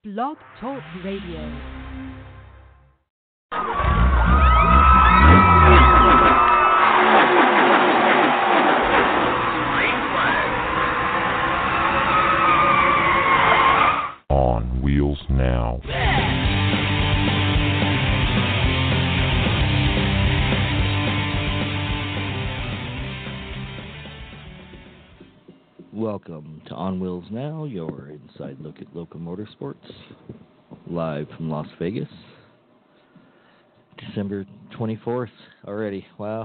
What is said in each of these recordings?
Blog Talk Radio. On Wheels Now. Welcome to On Wheels Now, your inside look at local motorsports, live from Las Vegas. December 24th already. Wow.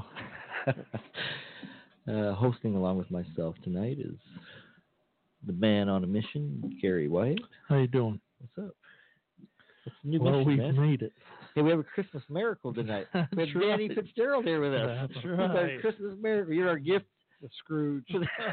Hosting along with myself tonight is the man on a mission, Gary White. How you doing? What's up? It's a new Well, mission, we've man. made it. Hey, we have a Christmas miracle tonight. We have That's Danny right. Fitzgerald here with us. That's He's our right. Christmas miracle. You're our gift. The Scrooge.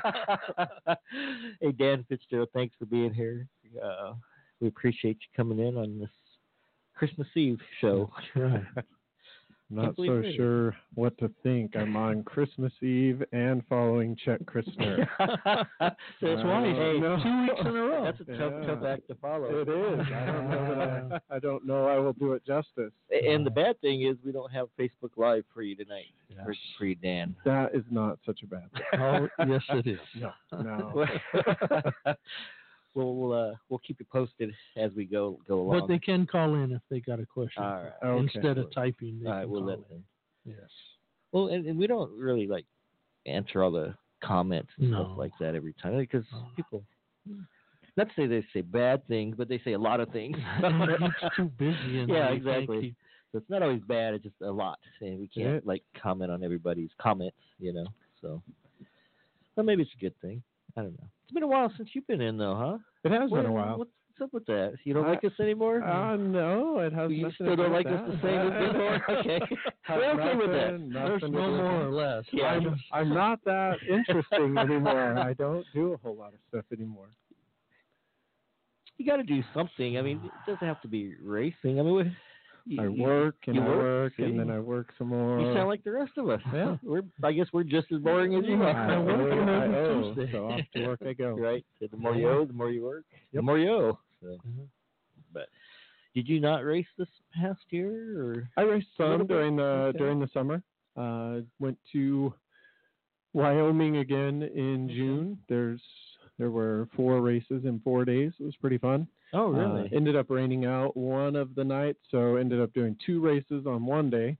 Hey, Dan Fitzgerald, thanks for being here. We appreciate you coming in on this Christmas Eve show. That's right. Not believe so it. sure what to think. I'm on Christmas Eve and following Chuck Christner. That's right. Hey, No. 2 weeks in a row. That's a tough Yeah. act to follow. It is. I don't know that I don't know I will do it justice. And the bad thing is we don't have Facebook Live for you tonight. Yes. For you, Dan. That is not such a bad thing. Oh, yes, it is. No. We'll keep you posted as we go along. But they can call in if they got a question. All right. Okay. Instead of typing, they All right, can we'll call let in. them. Yes. Well, and we don't really answer all the comments and No. stuff like that every time because No. people, not to say they say bad things, but they say a lot of things. It's too busy. And Yeah, they can't exactly. keep- So it's not always bad; it's just a lot, and we can't comment on everybody's comments, So, well, maybe it's a good thing. I don't know. It's been a while since you've been in, though, huh? It has been a while. What's up with that? You don't like us anymore? No, it has You nothing still to do don't with like us that. the same as before? Okay. We're okay with that. Nothing There's to no do with more that. or less. Yeah. I'm not that interesting anymore. I don't do a whole lot of stuff anymore. You got to do something. I mean, it doesn't have to be racing. I mean, I work and you I work see? and then I work some more. You sound like the rest of us. Yeah. I guess we're just as boring as you I are. owe, so off to work I go. Right. So the more you owe, the more you work. The Yep. more you owe. So. Mhm. But did you not race this past year, or? I raced A little some bit? Okay. during the summer. Went to Wyoming again in June. There were 4 races in 4 days. It was pretty fun. Oh, really? Ended up raining out one of the nights, so ended up doing 2 races on one day.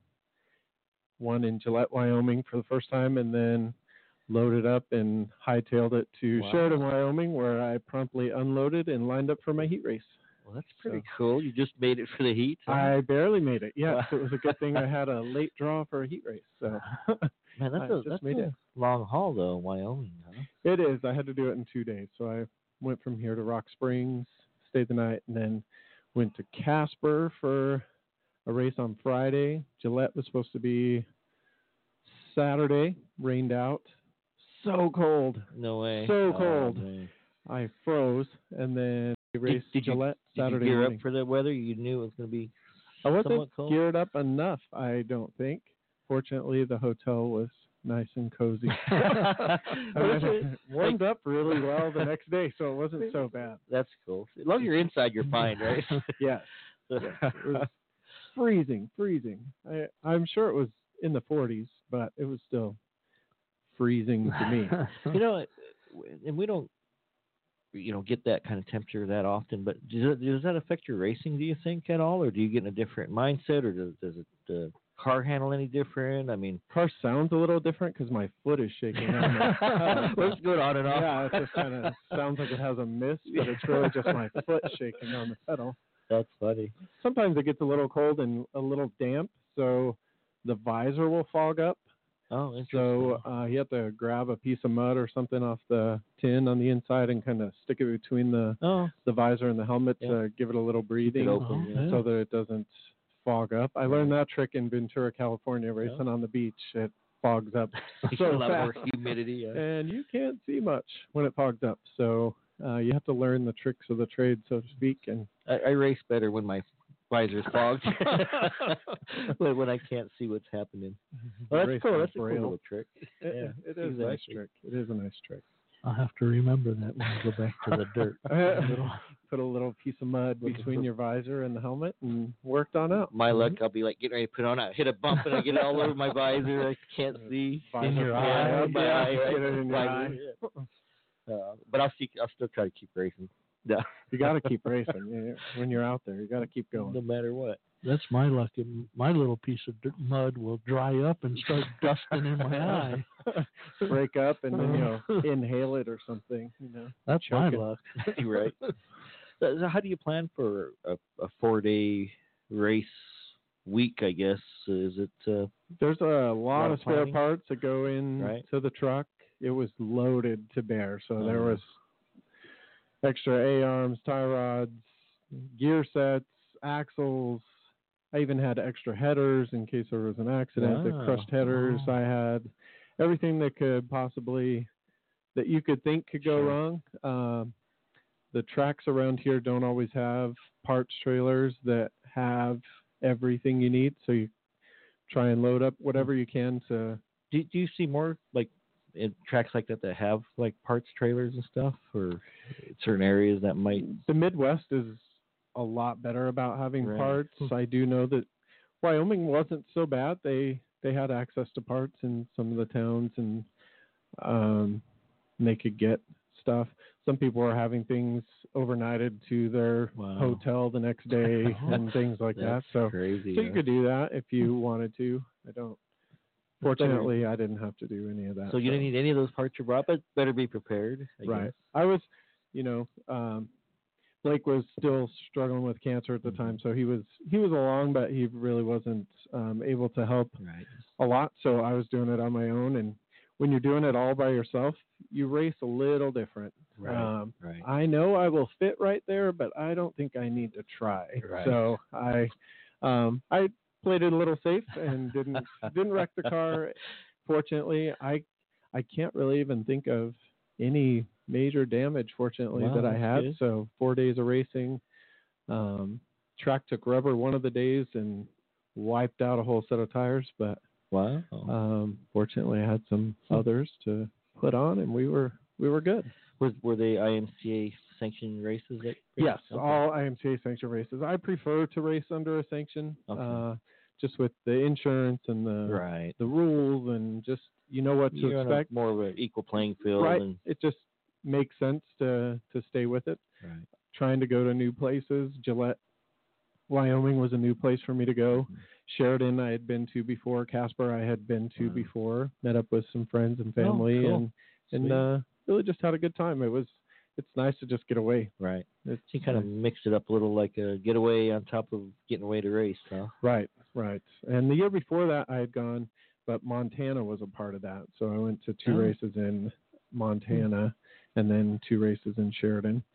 One in Gillette, Wyoming for the first time, and then loaded up and hightailed it to Wow. Sheridan, Wyoming, where I promptly unloaded and lined up for my heat race. Well, that's pretty cool. You just made it for the heat. Huh? I barely made it. Yes, Wow. it was a good thing I had a late draw for a heat race. So Man, I that's just a made it. long haul, though, Wyoming, huh? It is. I had to do it in 2 days. So I went from here to Rock Springs, stayed the night, and then went to Casper for a race on Friday. Gillette was supposed to be Saturday, rained out. So cold. No way. So Oh, cold. man. I froze, and then I raced did you- Gillette Did you Saturday gear morning. up for the weather? You knew it was going to be I wasn't somewhat cold? geared up enough, I don't think. Fortunately, the hotel was nice and cozy. I mean, it warmed up really well the next day, so it wasn't so bad. That's cool. As long as you're inside, you're fine, right? Yes. It was freezing. I'm sure it was in the 40s, but it was still freezing to me. You know, and we don't, get that kind of temperature that often. But does that affect your racing? Do you think at all, or do you get in a different mindset, or does it the car handle any different? I mean, Car sounds a little different because my foot is shaking. let's go on and off. Yeah, it just kind of sounds like it has a miss, but it's really just my foot shaking on the pedal. That's funny. Sometimes it gets a little cold and a little damp, so the visor will fog up. Oh, interesting. So you have to grab a piece of mud or something off the tin on the inside and kind of stick it between the visor and the helmet to give it a little breathing open, yeah. so that it doesn't fog up. I learned that trick in Ventura, California, racing on the beach. It fogs up so a so lot more fast, humidity. Yeah. and you can't see much when it fogs up. So you have to learn the tricks of the trade, so to speak. And I race better when my visor's fogged, when I can't see what's happening. Well, that's race cool. on That's a cool braille. little trick. It is a nice exactly. trick. It is a nice trick. I'll have to remember that when we go back to the dirt. Put a little piece of mud between your visor and the helmet and worked on out. My luck, I'll be like getting ready to put on. I hit a bump and I get it all over my visor. I can't see. In your Yeah, eye. my eye, right? Get it in your Visor, eye. yeah. But I'll still try to keep racing. Yeah. You got to keep racing when you're out there. You got to keep going. No matter what. That's my luck. My little piece of mud will dry up and start dusting in my eye. Break up and then inhale it or something. That's my Choke it. luck. You're right. So how do you plan for a 4-day race week? I guess is it? There's a lot of spare planning? parts that go in Right. to the truck. It was loaded to bear, so there Oh. was extra A-arms, tie rods, gear sets, axles. I even had extra headers in case there was an accident. Wow. The crushed headers. Oh. I had everything that you could think could go Sure. wrong. The tracks around here don't always have parts trailers that have everything you need, so you try and load up whatever you can to. Do you see more like in tracks like that have like parts trailers and stuff, or certain areas that might? The Midwest is a lot better about having Right. parts. I do know that Wyoming wasn't so bad. They had access to parts in some of the towns, and they could get stuff. Some people are having things overnighted to their Wow. hotel the next day and things like that. That's So crazy. So you could do that if you wanted to. I don't. Fortunately, I didn't have to do any of that. So you didn't need any of those parts you brought, but better be prepared. I Right. guess. I was, Blake was still struggling with cancer at the time, so he was along, but he really wasn't able to help Right. a lot. So I was doing it on my own, and when you're doing it all by yourself, you race a little different. Right. Right. I know I will fit right there, but I don't think I need to try. Right. So I played it a little safe and didn't wreck the car. Fortunately, I can't really even think of any major damage. Fortunately, Wow, that I that's had. good. So 4 days of racing. Track took rubber one of the days and wiped out a whole set of tires, but Wow. fortunately, I had some others to put on, and we were good. Were they IMCA sanctioned races? Yes, Okay. all IMCA sanctioned races. I prefer to race under a sanction, Okay. just with the insurance and Right. the rules and just what to You're on expect. more of an equal playing field. Right. And, It just makes sense to stay with it. right. Trying to go to new places. Gillette, Wyoming was a new place for me to go. Sheridan I had been to before. Casper I had been to Wow. before. Met up with some friends and family cool. and really just had a good time. It's nice to just get away. Right. It's So you kind of mixed it up a little, like a getaway on top of getting away to race, huh? Right. And the year before that I had gone, but Montana was a part of that. So I went to 2 Oh. races in Montana and then 2 races in Sheridan.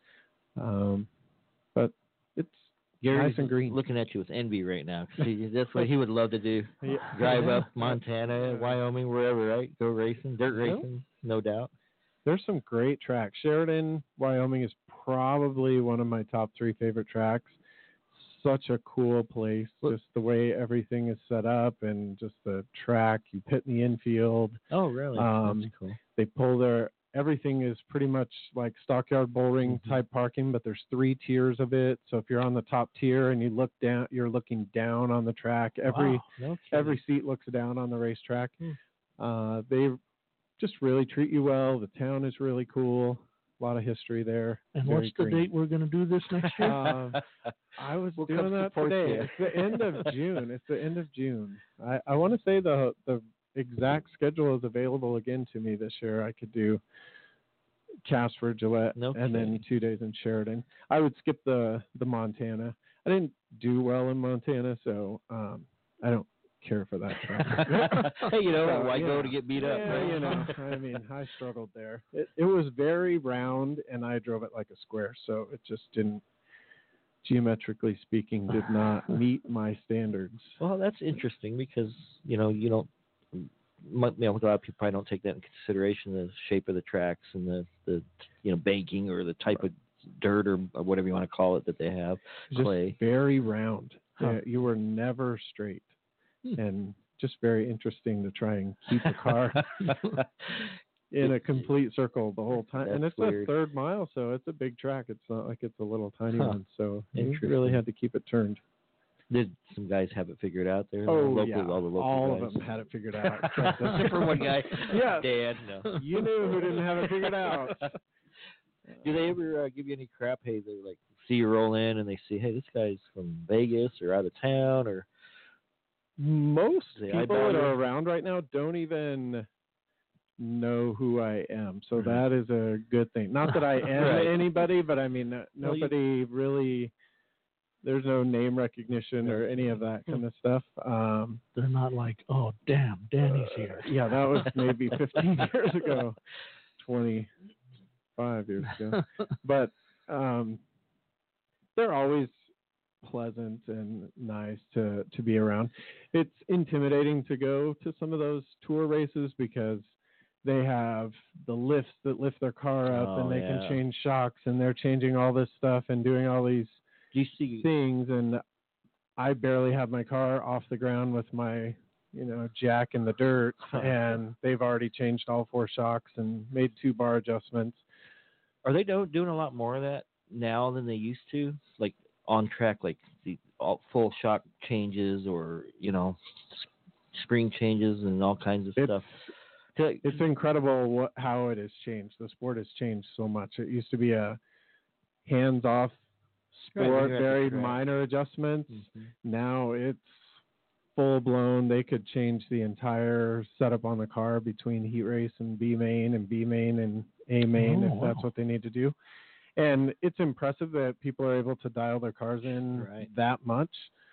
But it's Gary's nice and green. looking at you with envy right now. 'Cause that's what he would love to do. Yeah. Drive up Montana, Wyoming, wherever, right? Go racing, dirt Yeah. racing, no doubt. There's some great tracks. Sheridan, Wyoming is probably one of my top 3 favorite tracks. Such a cool place. Look- Just the way everything is set up and just the track. You pit in the infield. Oh, really? That's cool. They pull everything is pretty much like Stockyard Bull Ring type parking, but there's 3 tiers of it. So if you're on the top tier and you look down, you're looking down on the track. Wow, no Every kidding. seat looks down on the racetrack. They just really treat you well. The town is really cool. A lot of history there. And Very what's the green. date we're going to do this next year? I was We'll doing come that support today. you. It's the end of June. It's the end of June. I want to say the exact schedule is available again to me this year. I could do Casper, Gillette, No and then kidding. 2 days in Sheridan. I would skip the Montana. I didn't do well in Montana, so I don't care for that track. Hey, you know, So, why go to get beat up, yeah, right? I mean, I struggled there. It was very round, and I drove it like a square, so it just didn't, geometrically speaking, did not meet my standards. Well, that's interesting because, you don't, a lot of people probably don't take that in consideration, the shape of the tracks and the banking or the type of dirt or whatever you want to call it that they have, Just clay. very round. Huh. You were never straight, and just very interesting to try and keep the car. in a complete circle the whole time. And That's it's weird. a third mile, so it's a big track. It's not like it's a little tiny Huh. one. So we Interesting. really had to keep it turned. Did some guys have it figured out there? Oh, Local, yeah. all the local All guys. of them had it figured out. Except for one guy. Yeah. Dad, no. You knew who didn't have it figured out. Do they ever give you any crap? Hey, they like see you roll in and they see, hey, this guy's from Vegas or out of town, or Most They people eyeball that you? are around right now don't even know who I am. So Mhm. that is a good thing. Not that I am Right. anybody, but I mean, Well, nobody really, there's no name recognition or any of that kind of stuff. They're not like, oh, damn, Danny's here. Yeah, that was maybe 15 years ago, 25 years ago. But they're always pleasant and nice to be around. It's intimidating to go to some of those tour races because they have the lifts that lift their car up Oh, and they yeah. can change shocks and they're changing all this stuff and doing all these do you see? things, and I barely have my car off the ground with my jack in the dirt, and they've already changed all 4 shocks and made 2 bar adjustments. Are they doing a lot more of that now than they used to? Like on track, like the full shock changes, or spring changes and all kinds of stuff. It's incredible how it has changed. The sport has changed so much. It used to be a hands-off Right, when sport, you're at the very track. minor adjustments. Mhm. Now it's full-blown. They could change the entire setup on the car between heat race and B main and B main and A main Oh, if that's wow. what they need to do. And it's impressive that people are able to dial their cars in Right. that much.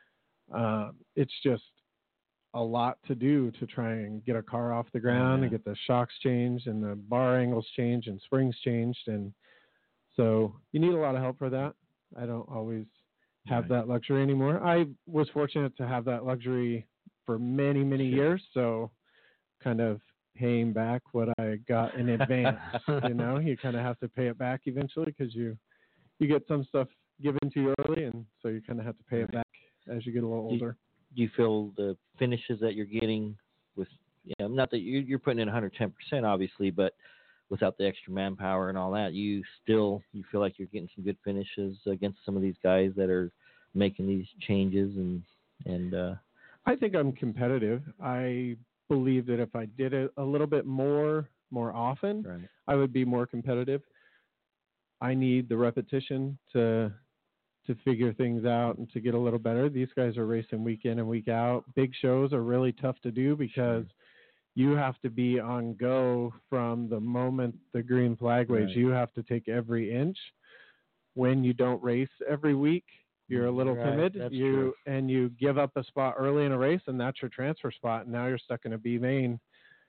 It's just a lot to do to try and get a car off the ground and yeah. get the shocks changed and the bar angles changed and springs changed. And so you need a lot of help for that. I don't always have Right. that luxury anymore. I was fortunate to have that luxury for many, many Sure. years. So kind of paying back what I got in advance, you kind of have to pay it back eventually because you get some stuff given to you early. And so you kind of have to pay it back as you get a little older. Do you feel the finishes that you're getting with, not that you're putting in 110%, obviously, but without the extra manpower and all that, you feel like you're getting some good finishes against some of these guys that are making these changes and I think I'm competitive. I believe that if I did it a little bit more often, right. I would be more competitive. I need the repetition to figure things out and to get a little better. These guys are racing week in and week out. Big shows are really tough to do because you have to be on go from the moment the green flag waves. Right. You have to take every inch. When you don't race every week, you're a little Right, timid. that's You give up a spot early in a race, and that's your transfer spot. And now you're stuck in a B main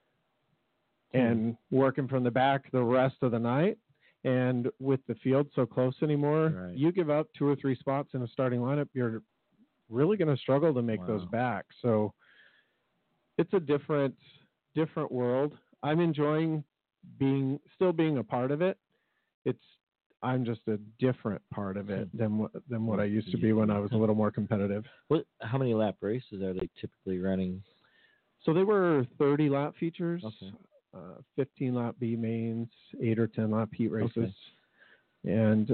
and working from the back the rest of the night. And with the field so close anymore, Right. you give up 2 or 3 spots in a starting lineup, you're really going to struggle to make those Wow. back. So it's a different world. I'm enjoying being a part of it. I'm just a different part of it than what I used to be when I was a little more competitive. How many lap races are they typically running? So they were 30 lap features, Okay. 15 lap B mains, 8 or 10 lap heat races. Okay. And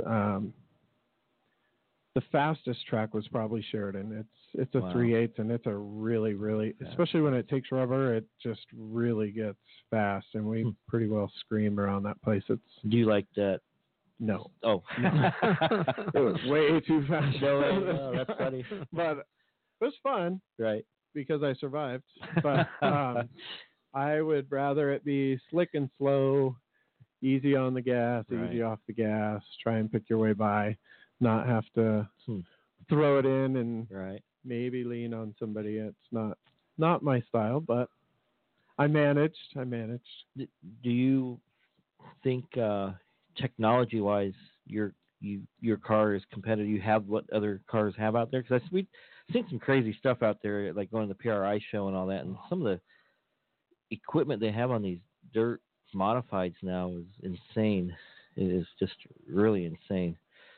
the fastest track was probably Sheridan. It's a Wow. 3/8, and it's a really, really, Fast. especially when it takes rubber, it just really gets fast, and we pretty well scream around that place. Do you like that? No. Oh, It was way too fast. No way. Oh, that's funny. But it was fun Right. because I survived. But I would rather it be slick and slow, easy on the gas, Right. easy off the gas, try and pick your way by, not have to Hmm. throw it in and Right. maybe lean on somebody. It's not my style, but I managed. Do you think technology-wise, your car is competitive? You have what other cars have out there? Because we've seen some crazy stuff out there, like going to the PRI show and all that, and some of the equipment they have on these dirt modifieds now is insane. It is just really insane.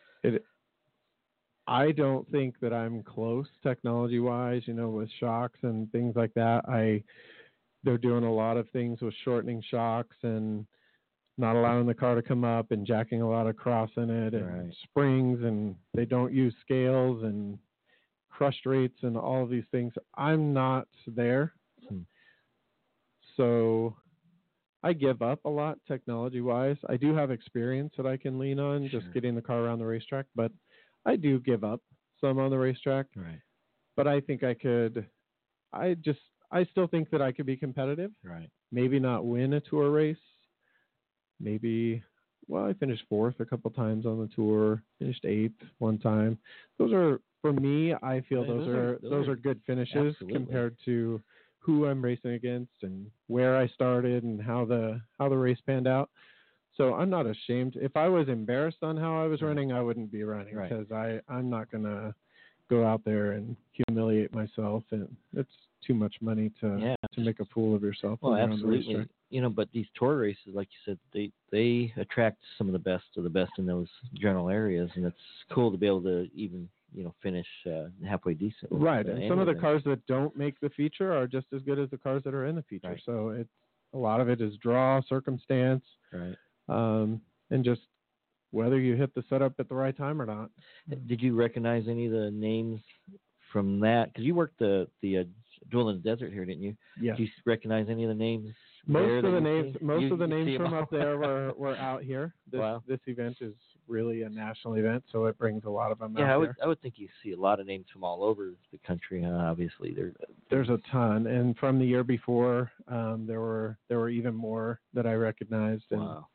I don't think that I'm close technology-wise, with shocks and things like that. they're doing a lot of things with shortening shocks and not allowing the car to come up and jacking a lot of cross in it and Right. springs, and they don't use scales and crushed rates and all of these things. I'm not there. So I give up a lot technology-wise. I do have experience that I can lean on just getting the car around the racetrack, but I do give up some on the racetrack. Right. But I think I could – I still think that I could be competitive. Right. Maybe not win a tour race. Maybe – well, I finished 4th a couple times on the tour, finished 8th one time. Those are – for me, I feel Yeah, those are good finishes absolutely. compared to who I'm racing against and where I started and how the race panned out. So I'm not ashamed. If I was embarrassed on how I was running, I wouldn't be running Right. because I'm not going to go out there and humiliate myself, and it's too much money to make a fool of yourself. Well, when you're on the absolutely. racetrack. You know, but these tour races, like you said, they attract some of the best in those general areas, and it's cool to be able to even, finish halfway decent. with, Right, and some of the anything. cars that don't make the feature are just as good as the cars that are in the feature. Right. So it's a lot of it is draw, circumstance, Right. and just whether you hit the setup at the right time or not. Did you recognize any of the names from that? Because you worked the Duel in the Desert here, didn't you? Yes. Did you recognize any of the names? Most of the names see 'em from all? up there were out here. This event is really a national event, so it brings a lot of them out there. I would think you see a lot of names from all over the country. Obviously, There's a ton, and from the year before, there were even more that I recognized. And wow.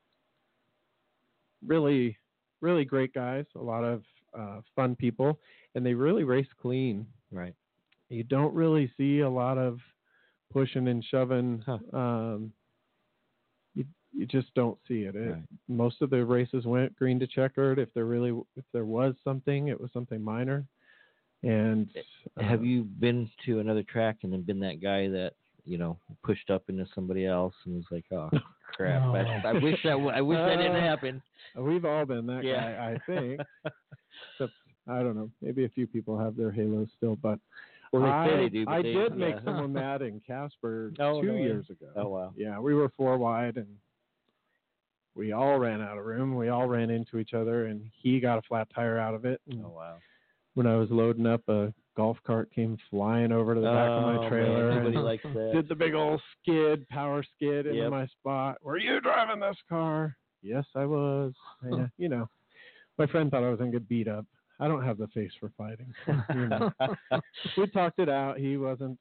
really, really great guys. A lot of fun people, and they really race clean. Right. You don't really see a lot of pushing and shoving. You just don't see it. Right. Most of the races went green to checkered. If there was something, it was something minor. And have you been to another track and then been that guy that pushed up into somebody else and was like, oh crap, No. I wish that didn't happen. We've all been that guy, I think. Except, I don't know. Maybe a few people have their halos still, but Well, they say they do. But I they, did make someone mad in Casper 2 years ago. Oh wow. Yeah, we were 4 wide, and we all ran out of room. We all ran into each other, and he got a flat tire out of it. And Oh wow. when I was loading up, a golf cart came flying over to the back of my trailer. Man, nobody and likes that. did the big old power skid into my spot. Were you driving this car? Yes, I was. And, my friend thought I was going to get beat up. I don't have the face for fighting. We talked it out. He wasn't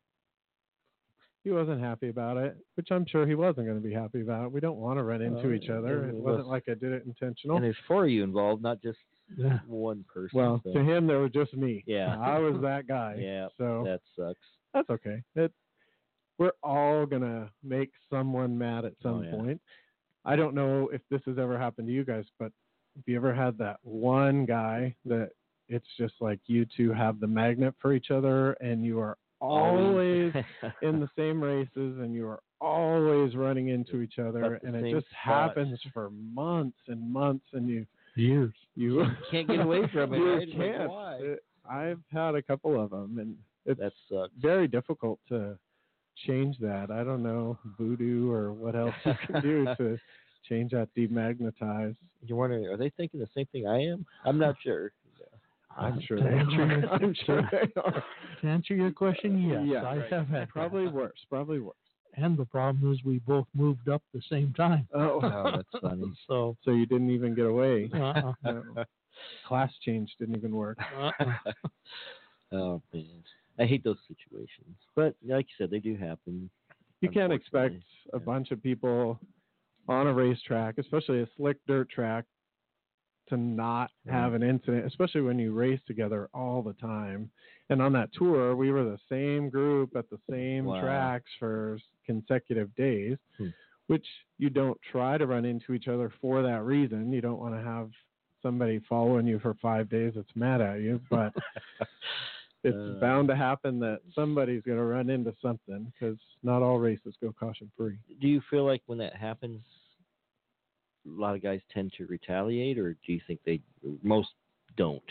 happy about it, which I'm sure he wasn't going to be happy about. We don't want to run into each other. It wasn't like I did it intentional. And there's 4 of you involved, not just one person. Well, so. to him, there was just me. Yeah. I was that guy. Yeah. So that sucks. that's okay. We're all going to make someone mad at some point. I don't know if this has ever happened to you guys, but have you ever had that one guy that it's just like you two have the magnet for each other and you are always in the same races and you are always running into each other and it just happens for months and months and years. You can't get away from it. You Right? can't. Why? I've had a couple of them and That sucks. very difficult to change that. I don't know, voodoo or what else you can do to change that demagnetize. You're wondering, are they thinking the same thing I am? I'm not sure. I'm sure To they answer are. your- I'm sure they are. To answer your question, yes, Yeah, I have had Probably that. worse. Probably worse. And the problem is we both moved up the same time. Oh, Oh, that's funny. So, so you didn't even get away. uh-uh. No. Class change didn't even work. Uh-uh. Oh man, I hate those situations. But like you said, they do happen. You can't expect Unfortunately, a bunch of people on a racetrack, especially a slick dirt track, to not have an incident, especially when you race together all the time. And on that tour, we were the same group at the same tracks for consecutive days, which you don't try to run into each other for that reason. You don't want to have somebody following you for 5 days that's mad at you, but it's bound to happen that somebody's going to run into something because not all races go caution free. Do you feel like when that happens, a lot of guys tend to retaliate, or do you think most don't?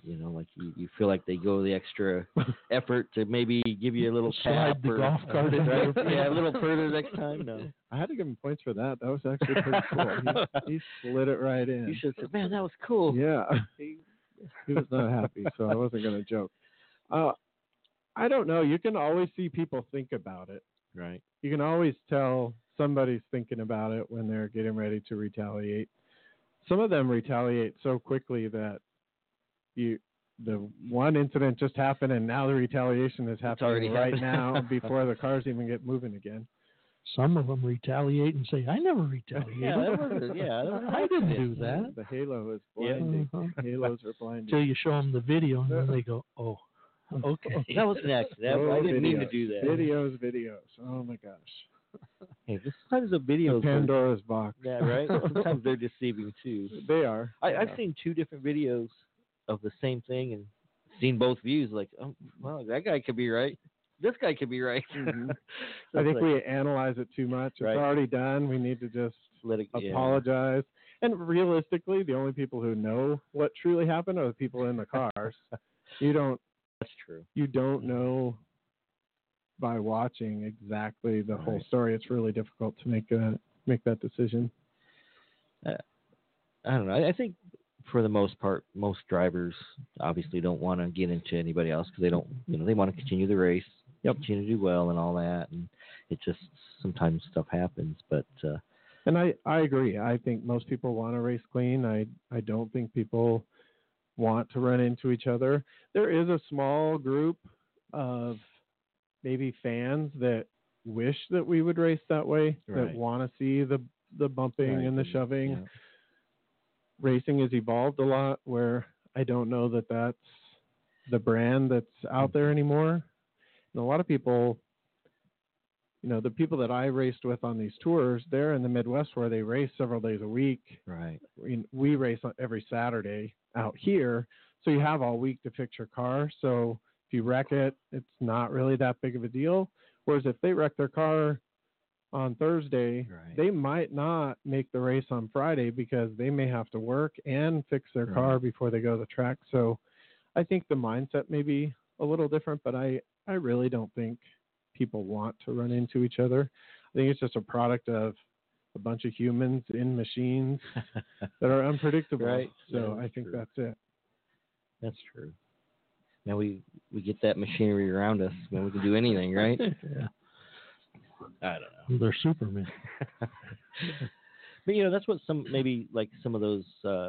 You know, like you feel like they go the extra effort to maybe give you a little Slide tap the or golf cart in right? there. Yeah, a little further next time. No, I had to give him points for that. That was actually pretty cool. He slid it right in. you should have said, "Man, that was cool." Yeah. He was not happy, so I wasn't going to joke. I don't know. You can always see people think about it. Right. You can always tell somebody's thinking about it when they're getting ready to retaliate. Some of them retaliate so quickly that the one incident just happened and now the retaliation is already happening right happened. now before the cars even get moving again. Some of them retaliate and say, "I never retaliated. Yeah, that wasn't. Yeah, that was I didn't do that." The halo is Yeah. blinding. Uh-huh. Halos are blinding. Till you show them the video, and then they go, "Oh, okay." That was an accident. I didn't mean to do that. Videos. Oh my gosh. Hey, sometimes the videos. The Pandora's box. Yeah, right. Sometimes they're deceiving too. They are. I've seen 2 different videos of the same thing and seen both views. Like, oh, well, that guy could be right. This guy could be right. Mhm. So I it's think like, we analyze it too much. It's Right. already done. We need to just let it, yeah. apologize. And realistically, the only people who know what truly happened are the people in the cars. That's true. You don't know by watching exactly the whole Right. story. It's really difficult to make that decision. I don't know. I think for the most part, most drivers obviously don't want to get into anybody else because they don't, they want to continue the race, continue to do well and all that. And it just, sometimes stuff happens, but, And I agree. I think most people want to race clean. I don't think people want to run into each other. There is a small group of maybe fans that wish that we would race that way, that Right. want to see the bumping right, and the shoving. yeah. Racing has evolved a lot where I don't know that that's the brand that's out there anymore. And a lot of people, the people that I raced with on these tours, they're in the Midwest where they race several days a week. Right. We race every Saturday out here, so you have all week to fix your car. So if you wreck it, it's not really that big of a deal. Whereas if they wreck their car on Thursday, Right. they might not make the race on Friday because they may have to work and fix their Right. car before they go to the track. So I think the mindset may be a little different, but I really don't think people want to run into each other. I think it's just a product of a bunch of humans in machines that are unpredictable. Right. So Yeah, I think true. that's it. That's true. Now we get that machinery around us, man, we can do anything, right? Yeah. I don't know. They're Superman. But that's what some of those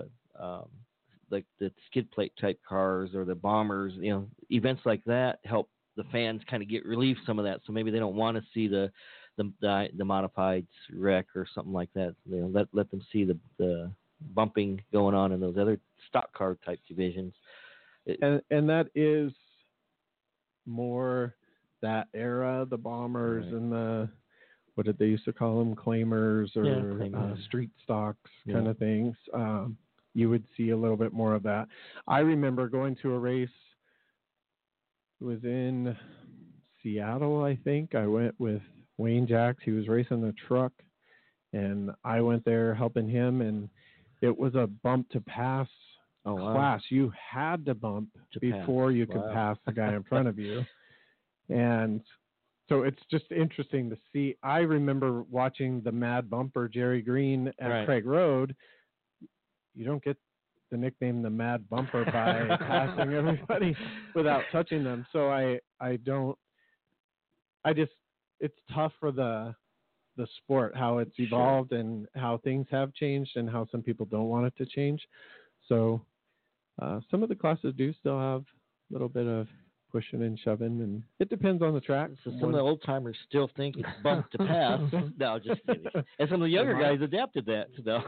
like the skid plate type cars or the bombers, events like that help the fans kind of get relief some of that. So maybe they don't want to see the modifieds wreck or something like that. Let them see the bumping going on in those other stock car type divisions. And that is more that era, the bombers Right. and the, what did they used to call them, claimers or claimers. street stocks Yeah. kind of things. You would see a little bit more of that. I remember going to a race. It was in Seattle, I think. I went with Wayne Jacks. He was racing the truck, and I went there helping him, and it was a bump to pass class. You had to bump To before pass. you could Wow. pass the guy in front of you. And so it's just interesting to see. I remember watching the Mad Bumper, Jerry Green at Right. Craig Road. You don't get the nickname the Mad Bumper by passing everybody without touching them. So it's tough for the sport, how it's evolved and how things have changed and how some people don't want it to change. So some of the classes do still have a little bit of pushing and shoving, and it depends on the track. So some of the old timers still think it's bump to pass. No, just kidding. And some of the younger guys adapted that. No.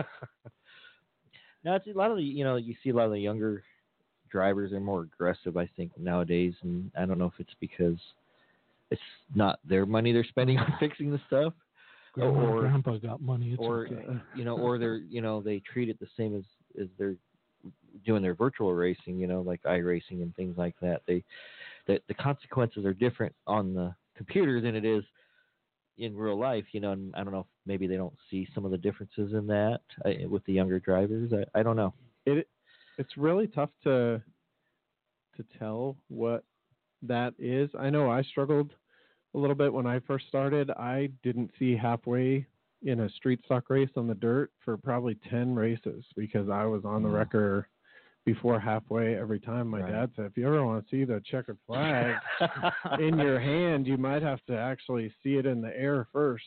Now it's a lot of the, you see a lot of the younger drivers are more aggressive, I think, nowadays, and I don't know if it's because it's not their money they're spending on fixing the stuff, Grandpa got money. It's or okay. or they're they treat it the same as they're doing their virtual racing, like iRacing and things like that. The consequences are different on the computer than it is in real life, and I don't know if maybe they don't see some of the differences in that with the younger drivers. I don't know. It's really tough to to tell what that is. I know I struggled a little bit when I first started. I didn't see halfway in a street stock race on the dirt for probably 10 races because I was on the wrecker before halfway every time. My dad said, if you ever want to see the checkered flag in your hand, you might have to actually see it in the air first.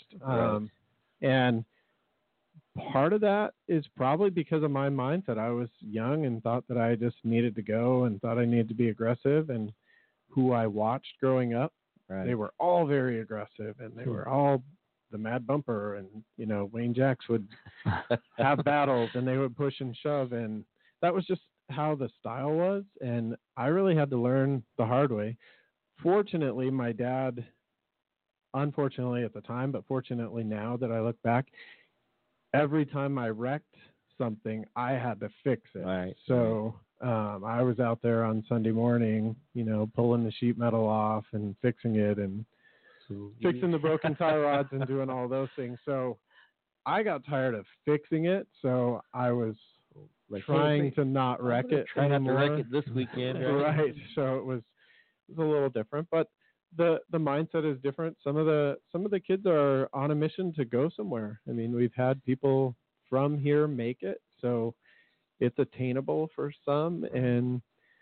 And part of that is probably because of my mindset. I was young and thought that I just needed to go and thought I needed to be aggressive. And who I watched growing up, they were all very aggressive, and they were all the Mad Bumper, and Wayne Jacks would have battles, and they would push and shove, and that was just how the style was. And I really had to learn the hard way. Fortunately, my dad, unfortunately at the time, but fortunately now that I look back, every time I wrecked something, I had to fix it. So I was out there on Sunday morning, pulling the sheet metal off and fixing it and fixing the broken tie rods and doing all those things. So I got tired of fixing it. So I was trying to not wreck it. Try not to wreck it this weekend. Right. So it was a little different, but the mindset is different. Some of the kids are on a mission to go somewhere. I mean, we've had people from here make it, so it's attainable for some, and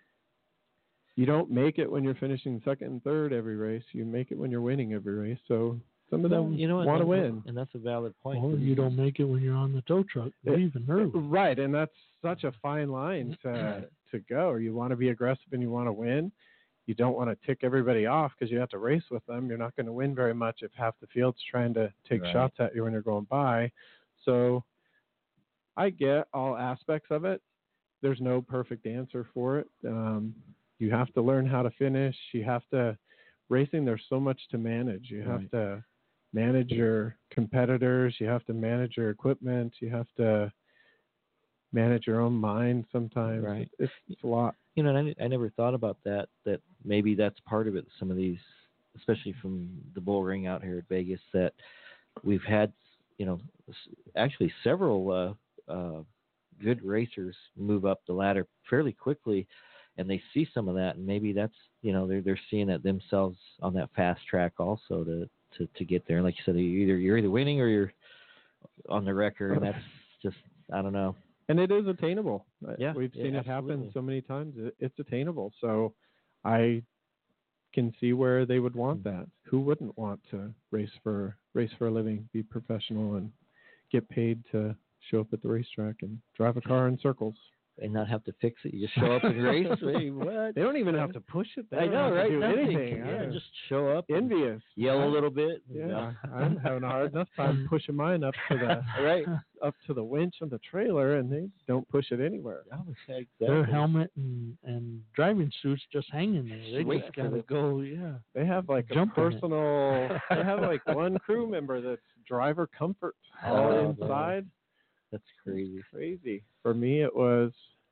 you don't make it when you're finishing second and third every race. You make it when you're winning every race. So some of them want to win. And that's a valid point. Or you don't make it when you're on the tow truck leaving early. Right, and that's such a fine line to go. Or you want to be aggressive and you want to win. You don't want to tick everybody off because you have to race with them. You're not going to win very much if half the field's trying to take shots at you when you're going by. So I get all aspects of it. There's no perfect answer for it. You have to learn how to finish. You have to racing. There's so much to manage. You have to manage your competitors. You have to manage your equipment. You have to manage your own mind sometimes. Right. It's a lot. And I never thought about that maybe that's part of it. Some of these, especially from the bull ring out here at Vegas, that we've had, actually several good racers move up the ladder fairly quickly, and they see some of that, and maybe that's, they're seeing it themselves on that fast track also to get there. And like you said, you're either winning or you're on the wrecker, and that's just, I don't know. And it is attainable. Yeah, we've seen it happen absolutely. so many times. It's attainable. So I can see where they would want that. Who wouldn't want to race for a living, be professional, and get paid to show up at the racetrack and drive a car in circles? And not have to fix it. You just show up and race. Wait, what? They don't even have to push it. They I don't know, have right? to do Nothing. anything. Yeah, just show up. Envious. Yell a little bit. Yeah, I'm having a hard enough time pushing mine up to the up to the winch on the trailer, and they don't push it anywhere. Exactly. Their helmet and driving suits just hanging there. They Wait just for gotta it. go. Yeah. They have like Jump a in it. personal. They have like one crew member that's driver comfort all Oh, inside. That's crazy. Crazy. For me, it was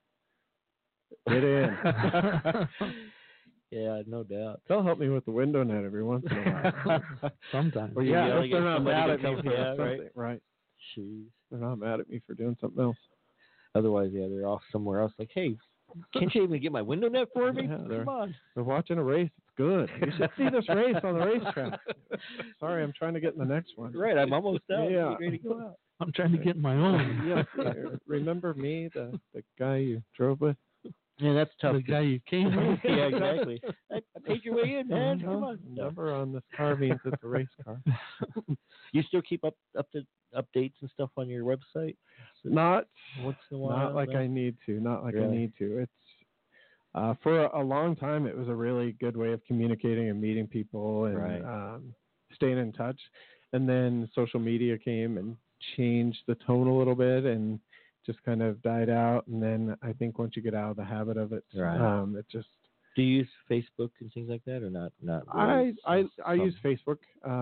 get in. Yeah, no doubt. They'll help me with the window net every once in a while. Sometimes. Or you Yeah, yell if they're at not somebody mad to at me come- for yeah, something. Right. Jeez. They're not mad at me for doing something else. Otherwise, they're off somewhere else. Like, hey, can't you even get my window net for me? Yeah, Come on. They're watching a race. It's good. You should see this race on the racetrack. Sorry, I'm trying to get in the next one. Right, I'm almost out. Yeah. Ready to go out. I'm trying to get my own. Yes. Remember me, the guy you drove with? Yeah, that's tough. The guy you came with. Yeah, exactly. I paid your way in, man. Come on. Number on this car means it's a race car. You still keep up to updates and stuff on your website? Not Once in a while? Not like no? I need to. Not like I Really? need to. It's for a long time. It was a really good way of communicating and meeting people and Right. Staying in touch. And then social media came and changed the tone a little bit and just kind of died out. And then I think once you get out of the habit of it, Right. it just. Do you use Facebook and things like that, or not? Not I really? use Facebook.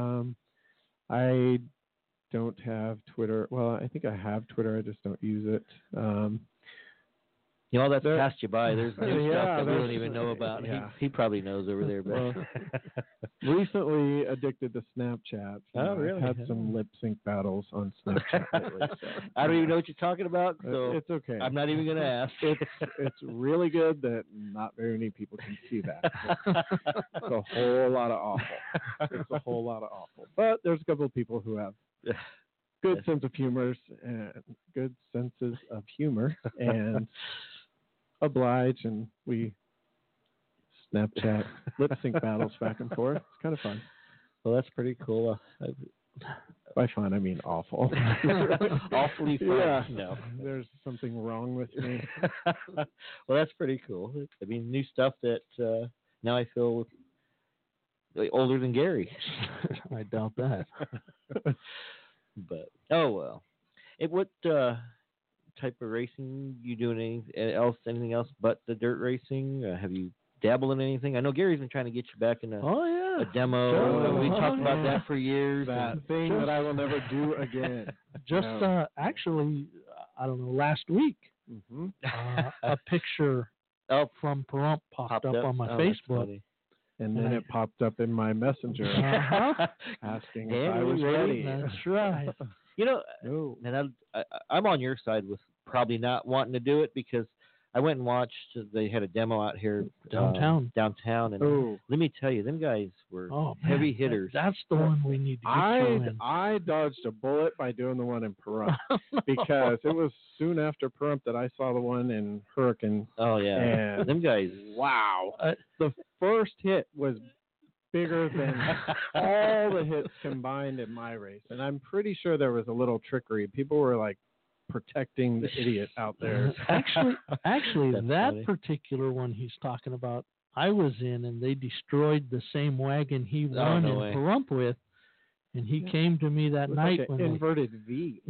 I don't have Twitter. Well, I think I have Twitter. I just don't use it. You know, that's There- passed you by. There's new stuff that we there's- don't even know about. yeah. He probably knows over there, but Recently addicted to Snapchat. Oh, really? I've had some lip sync battles on Snapchat lately. So, I don't even know what you're talking about, so it's okay. I'm not even going to ask. It's really good that not very many people can see that. It's a whole lot of awful. It's a whole lot of awful. But there's a couple of people who have good sense of humor and good senses of humor and oblige, and we Snapchat lip sync battles back and forth. It's kind of fun. Well, that's pretty cool. By fun, I mean awful. Awfully fun. Yeah. No. There's something wrong with me. Well, that's pretty cool. I mean, new stuff that now I feel older than Gary. I doubt that. But oh well. What type of racing you doing? Anything else but the dirt racing? Have you dabbled in anything? I know Gary's been trying to get you back in a demo. Sure. We talked about Yeah. that for years. That thing that I will never do again. Just No. actually, I don't know, last week, Mm-hmm. a picture from Pahrump popped up on my Oh, that's Facebook. funny. And then it popped up in my messenger Uh-huh. asking Yeah, if I was we ready. That's right. You know, No. and I'm on your side with probably not wanting to do it because I went and watched. They had a demo out here Downtown. and Oh. let me tell you, them guys were Oh, heavy man, hitters. That's the one we need to get you in. I dodged a bullet by doing the one in Pahrump because it was soon after Pahrump that I saw the one in Hurricane. Oh yeah, And them guys. wow, the first hit was bigger than all the hits combined in my race, and I'm pretty sure there was a little trickery. People were like protecting the idiot out there. Actually, That's that funny. particular one he's talking about, I was in, and they destroyed the same wagon he won no in way. Pahrump with, and he came to me that It was night like when an inverted V.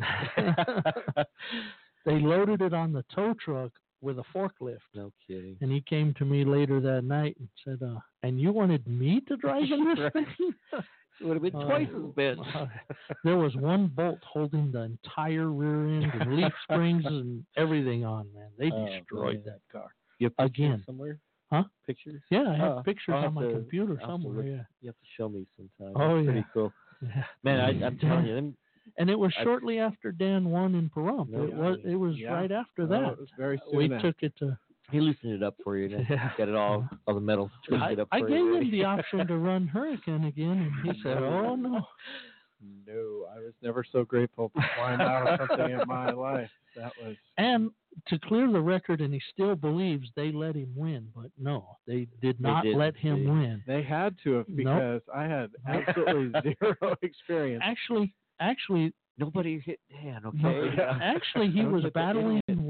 they loaded it on the tow truck with a forklift. No kidding. And he came to me later that night and said, and you wanted me to drive in this Right. thing? It would have been twice as bad. There was one bolt holding the entire rear end and leaf springs and everything on, man. They Oh, destroyed man. that car. You have pictures Again. somewhere? Huh? Pictures? Yeah, I have Oh, pictures I'll on my have to- computer I'll have to somewhere, look. yeah. You have to show me sometime. Oh, That's pretty yeah. cool. Yeah. Man, I'm telling you, them, And it was I- shortly after Dan won in Pahrump. No It was Yeah. right after Oh, that. it was very soon We after. took it to. he loosened it up for you. And Yeah. got it all the metal twisted up I for gave you. him the option to run Hurricane again, and he said, "Oh no." No, I was never so grateful to climb out of something in my life. That was And to clear the record, and he still believes they let him win, but no, they did not didn't, let him see. win. they had to have Nope. because I had absolutely zero experience. Actually, Nobody hit Dan, okay? no, actually, he Don't was put the battling idiot.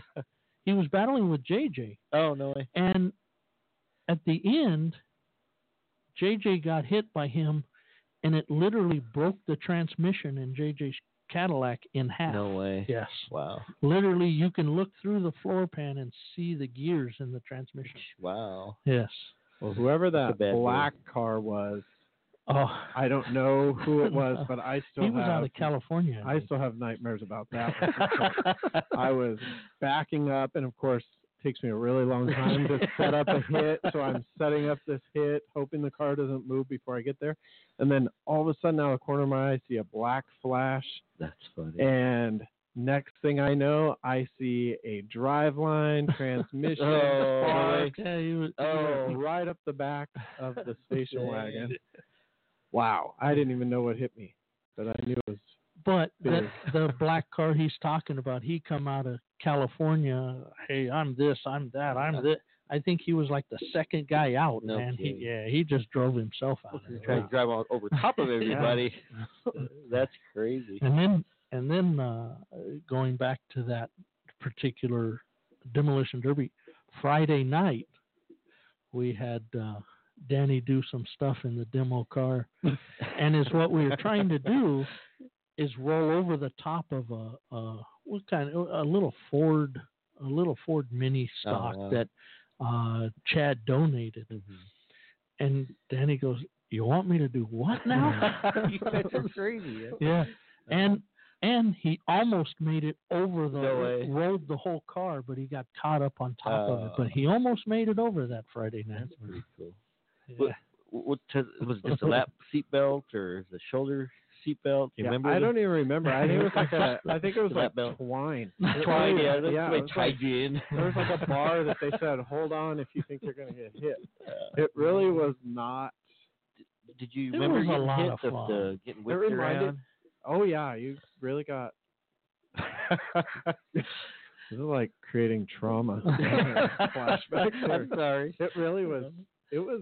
with JJ, Oh, no way. and at the end, JJ got hit by him, and it literally broke the transmission in JJ's Cadillac in half. No way. Yes. Wow. Literally, you can look through the floor pan and see the gears in the transmission. Wow. Yes. Well, whoever That's a that bad black car was, Oh, I don't know who it was, but I still he was have out of California. I still have nightmares about that one. I was backing up, and of course, it takes me a really long time to set up a hit. So I'm setting up this hit, hoping the car doesn't move before I get there. And then all of a sudden, out of the corner of my eye, I see a black flash. That's funny. And next thing I know, I see a driveline, transmission, Oh, sparks, Yeah, he was. right up the back of the station wagon. Wow, I didn't even know what hit me, but I knew it was. But Big. the black car he's talking about, he come out of California. Hey, I'm this, I'm that, I'm this. I think he was like the second guy out, No man. kidding. He just drove himself out. Trying to drive on over top of everybody. That's crazy. And then going back to that particular demolition derby, Friday night we had Danny do some stuff in the demo car, and is what we were trying to do is roll over the top of a little Ford Mini stock wow. that Chad donated, and Danny goes, "You want me to do what now?" You guys are crazy. Yeah, and And he almost made it over No way. rolled the whole car, but he got caught up on top of it. But he almost made it over that Friday night. That's pretty cool. Yeah. Was it just a lap seat belt or the shoulder seat belt? Do you remember? I don't even remember. I think it was like I think it was Lap like belt. twine. Twine, yeah, that's yeah, the way it was tied like- you in. There was like a bar that they said, "Hold on if you think you're going to get hit." It really was not. Did you It remember was a getting lot hit of fun. the getting It whipped reminded. around? Oh yeah, you really got. This is like creating trauma. Flashbacks. I'm sorry. It really was. It was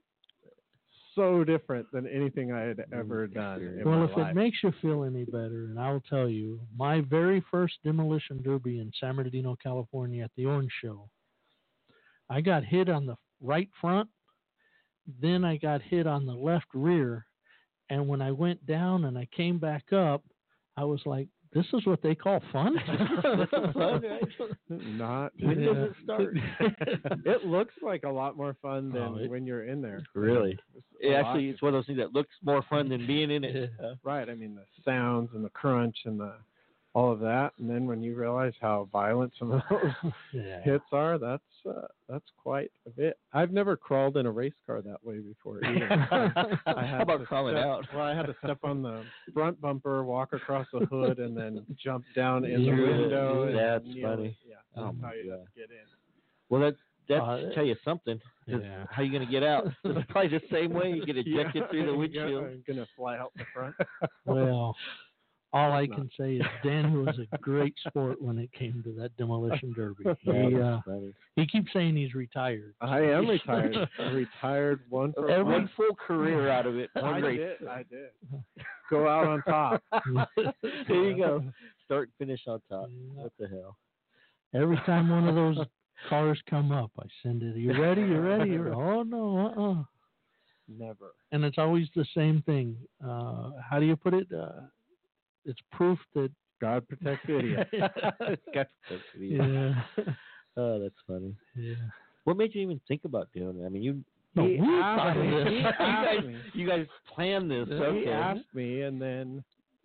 so different than anything I had ever done. In Well, my if life. it makes you feel any better, and I'll tell you, my very first demolition derby in San Bernardino, California at the Orange Show, I got hit on the right front, then I got hit on the left rear, and when I went down and I came back up, I was like, this is what they call fun? This is fun, right? Not. When does it start? It looks like a lot more fun than Oh, it- when you're in there. Really? A lot Actually, it's one of those things that looks more fun than being in it. right. I mean, the sounds and the crunch and all of that, and then when you realize how violent some of those Yeah. hits are, that's quite a bit. I've never crawled in a race car that way before either. I How had about to crawling step- out? Well, I had to step on the front bumper, walk across the hood, and then jump down in the Yeah. window. and That's kneel. funny. Yeah, Oh that's my how you God. get in. Well, that Uh, tell you something. 'Cause Yeah. How you going to get out? It's probably the same way. You get ejected through the windshield. I'm gonna fly out the front. Well, all I Not. can say is Danny was a great sport when it came to that demolition derby. That's funny. He keeps saying he's retired. I am retired. I retired one for Every one. full career out of it. I One race. did. I did. Go out on top. There you go. Start and finish on top. What the hell? Every time one of those cars come up, I send it. You ready? You ready? Oh no, Never. And it's always the same thing. How do you put it? It's proof that God protects the idiot. Got to yeah, Oh, that's funny. yeah. What made you even think about doing it? I mean, you No, He we asked thought of me- this. he asked me. you guys planned this. He Okay. asked me, and then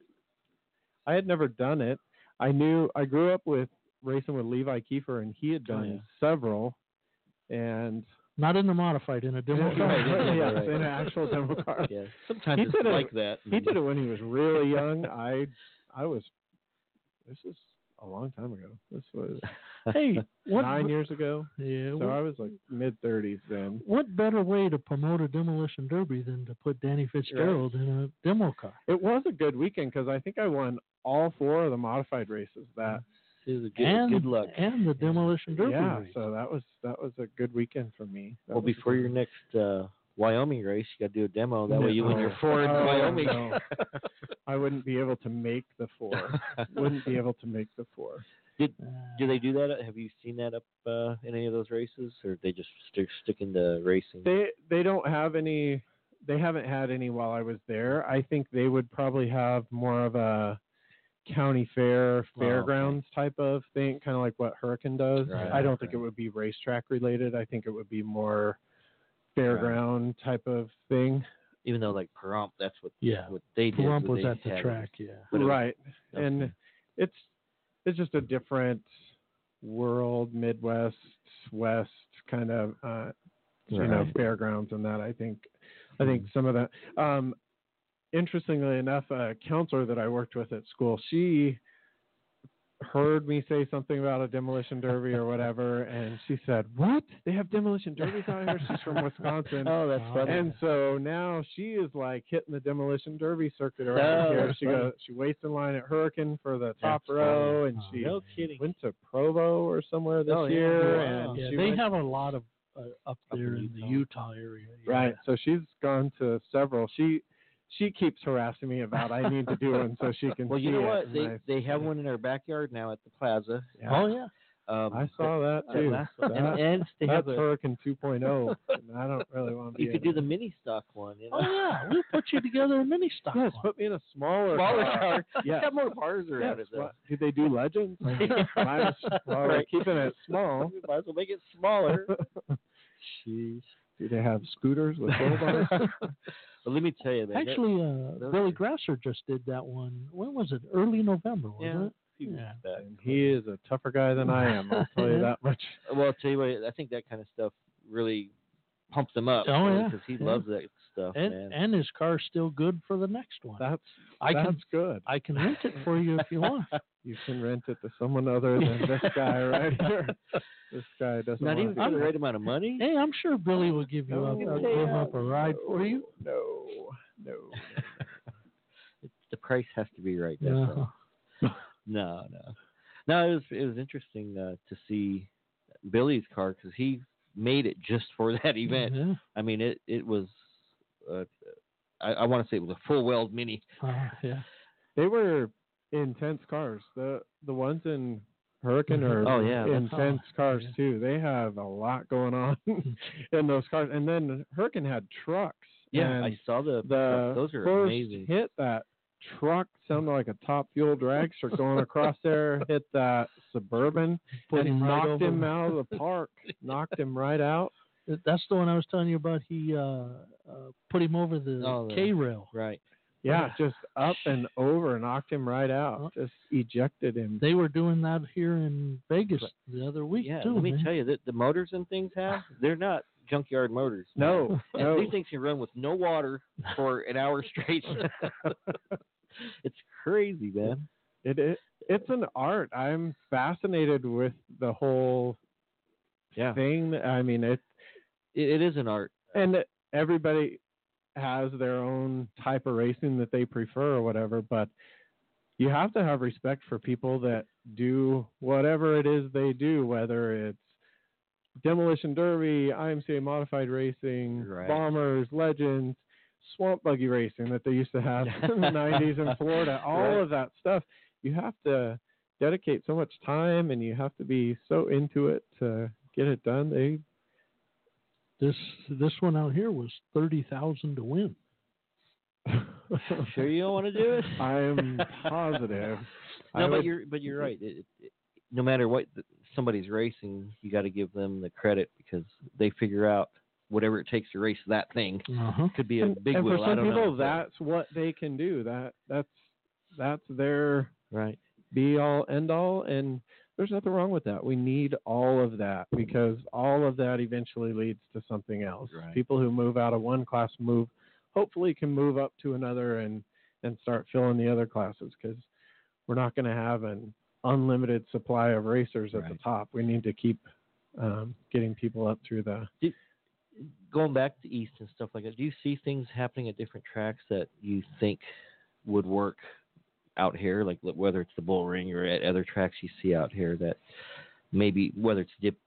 I had never done it. I grew up with racing with Levi Kiefer, and he had done yeah. several. And Not in the modified, in a demo car. Right, yes, right. in an actual demo car. Yeah. Sometimes He it's did it- like that. He did it when he was really young. I was. This is a long time ago. This was Hey, what? 9 years ago. Yeah. So I was like mid-30s then. What better way to promote a demolition derby than to put Danny Fitzgerald in a demo car? It was a good weekend because I think I won all 4 of the modified races. That It was a good, and good luck. and the demolition derby yeah. race. So that was a good weekend for me. That Well, was a before good your weekend. next Wyoming race, you got to do a demo. That way you win your No. 4 in Oh, Wyoming. no. I wouldn't be able to make the 4. Wouldn't be able to make the 4. Do they do that? Have you seen that up in any of those races, or they just sticking to racing? They don't have any. They haven't had any while I was there. I think they would probably have more of a county fair, fairgrounds type of thing, kind of like what Hurricane does. Right, I don't think it right. would be racetrack related. I think it would be more fairground type of thing. Even though like Pahrump, that's what Yeah. what they did. Pahrump was they at the had it. track, yeah. But it was- Right. okay. And it's just a different world, Midwest, West kind of Right. fairgrounds and that. I think some of that. Interestingly enough, a counselor that I worked with at school, she heard me say something about a demolition derby or whatever, and she said, "What? They have demolition derbies out here?" She's from Wisconsin. Oh, that's funny. And so now she is like hitting the demolition derby circuit around Oh, here. that's She funny. goes, she waits in line at Hurricane for the top That's row, funny. and she no kidding. went to Provo or somewhere this Oh, yeah. year, Wow. and Yeah, she they went, have a lot of up there in in the Utah. Utah area. Yeah. right. So she's gone to several. She keeps harassing me about I need to do one so she can. Well, you see know it. what? And They I- they have one in our backyard now at the plaza. yeah. Oh yeah. I saw that too. And they have That's a. Hurricane 2.0. And I don't really want to be. You could in do the it. mini stock one. You know? Oh yeah. We'll put you together a mini stock. Yes, one. put me in a smaller car. Yeah. Got more bars around Yes, it though. do they do legends? Well, we're Right. keeping it small. Might as well make it smaller. Jeez. Do they have scooters with wheel bars? But let me tell you, man, Actually, those Billy are- Grasser just did that one. When was it? Early November, wasn't yeah, it? few weeks Yeah. back. And he is a tougher guy than I am. I'll tell you that much. Well, I'll tell you what, I think that kind of stuff really pumps him up. Oh, yeah, because he yeah. loves that stuff, man. And his car's still good for the next one. That's That's good. I can rent it for you if you want. You can rent it to someone other than this guy right here. This guy doesn't Not want even to for do the that. right amount of money. Hey, I'm sure Billy will give you up, No, give up a ride for you. No. The price has to be right. That's all. No. No. It was interesting to see Billy's car because he made it just for that event. Yeah. I mean, it was. I want to say it was a full weld mini. Yeah. They were intense cars. The ones in Hurricane are Oh, yeah, that's- intense cars yeah. too. They have a lot going on in those cars. And then Hurricane had trucks. Yeah, and I saw the those are first amazing. hit that truck sounded like a top fuel dragster going across there. Hit that Suburban Put and him right knocked over him the- out of the park. Knocked him right out. That's the one I was telling you about. He put him over the Oh, K rail. Right. Yeah, just up and over, knocked him right out. Just ejected him. They were doing that here in Vegas the other week Yeah. too. Let me man. tell you that the motors and things they're not junkyard motors. No, And no. These things can run with no water for an hour straight. It's crazy, man. It's an art. I'm fascinated with the whole Yeah. thing. I mean, It is an art. and everybody has their own type of racing that they prefer or whatever, but you have to have respect for people that do whatever it is they do, whether it's demolition derby, IMCA modified racing, Right. bombers, legends, swamp buggy racing that they used to have in the 90s in Florida, all Right. of that stuff. You have to dedicate so much time and you have to be so into it to get it done. This one out here was 30,000 to win. Sure you don't want to do it? I'm positive. No, but you're right. No matter what somebody's racing, you got to give them the credit because they figure out whatever it takes to race that thing. Uh-huh. Could be a big and wheel. for I some don't people, know. that's what they can do. That's their Right. be all end all, and there's nothing wrong with that. We need all of that because all of that eventually leads to something else. Right. People who move out of one class hopefully can move up to another and start filling the other classes because we're not going to have an unlimited supply of racers at the Right. top. We need to keep getting people up through the. Going back to East and stuff like that, do you see things happening at different tracks that you think would work out here, like whether it's the Bull Ring or at other tracks you see out here that maybe whether it's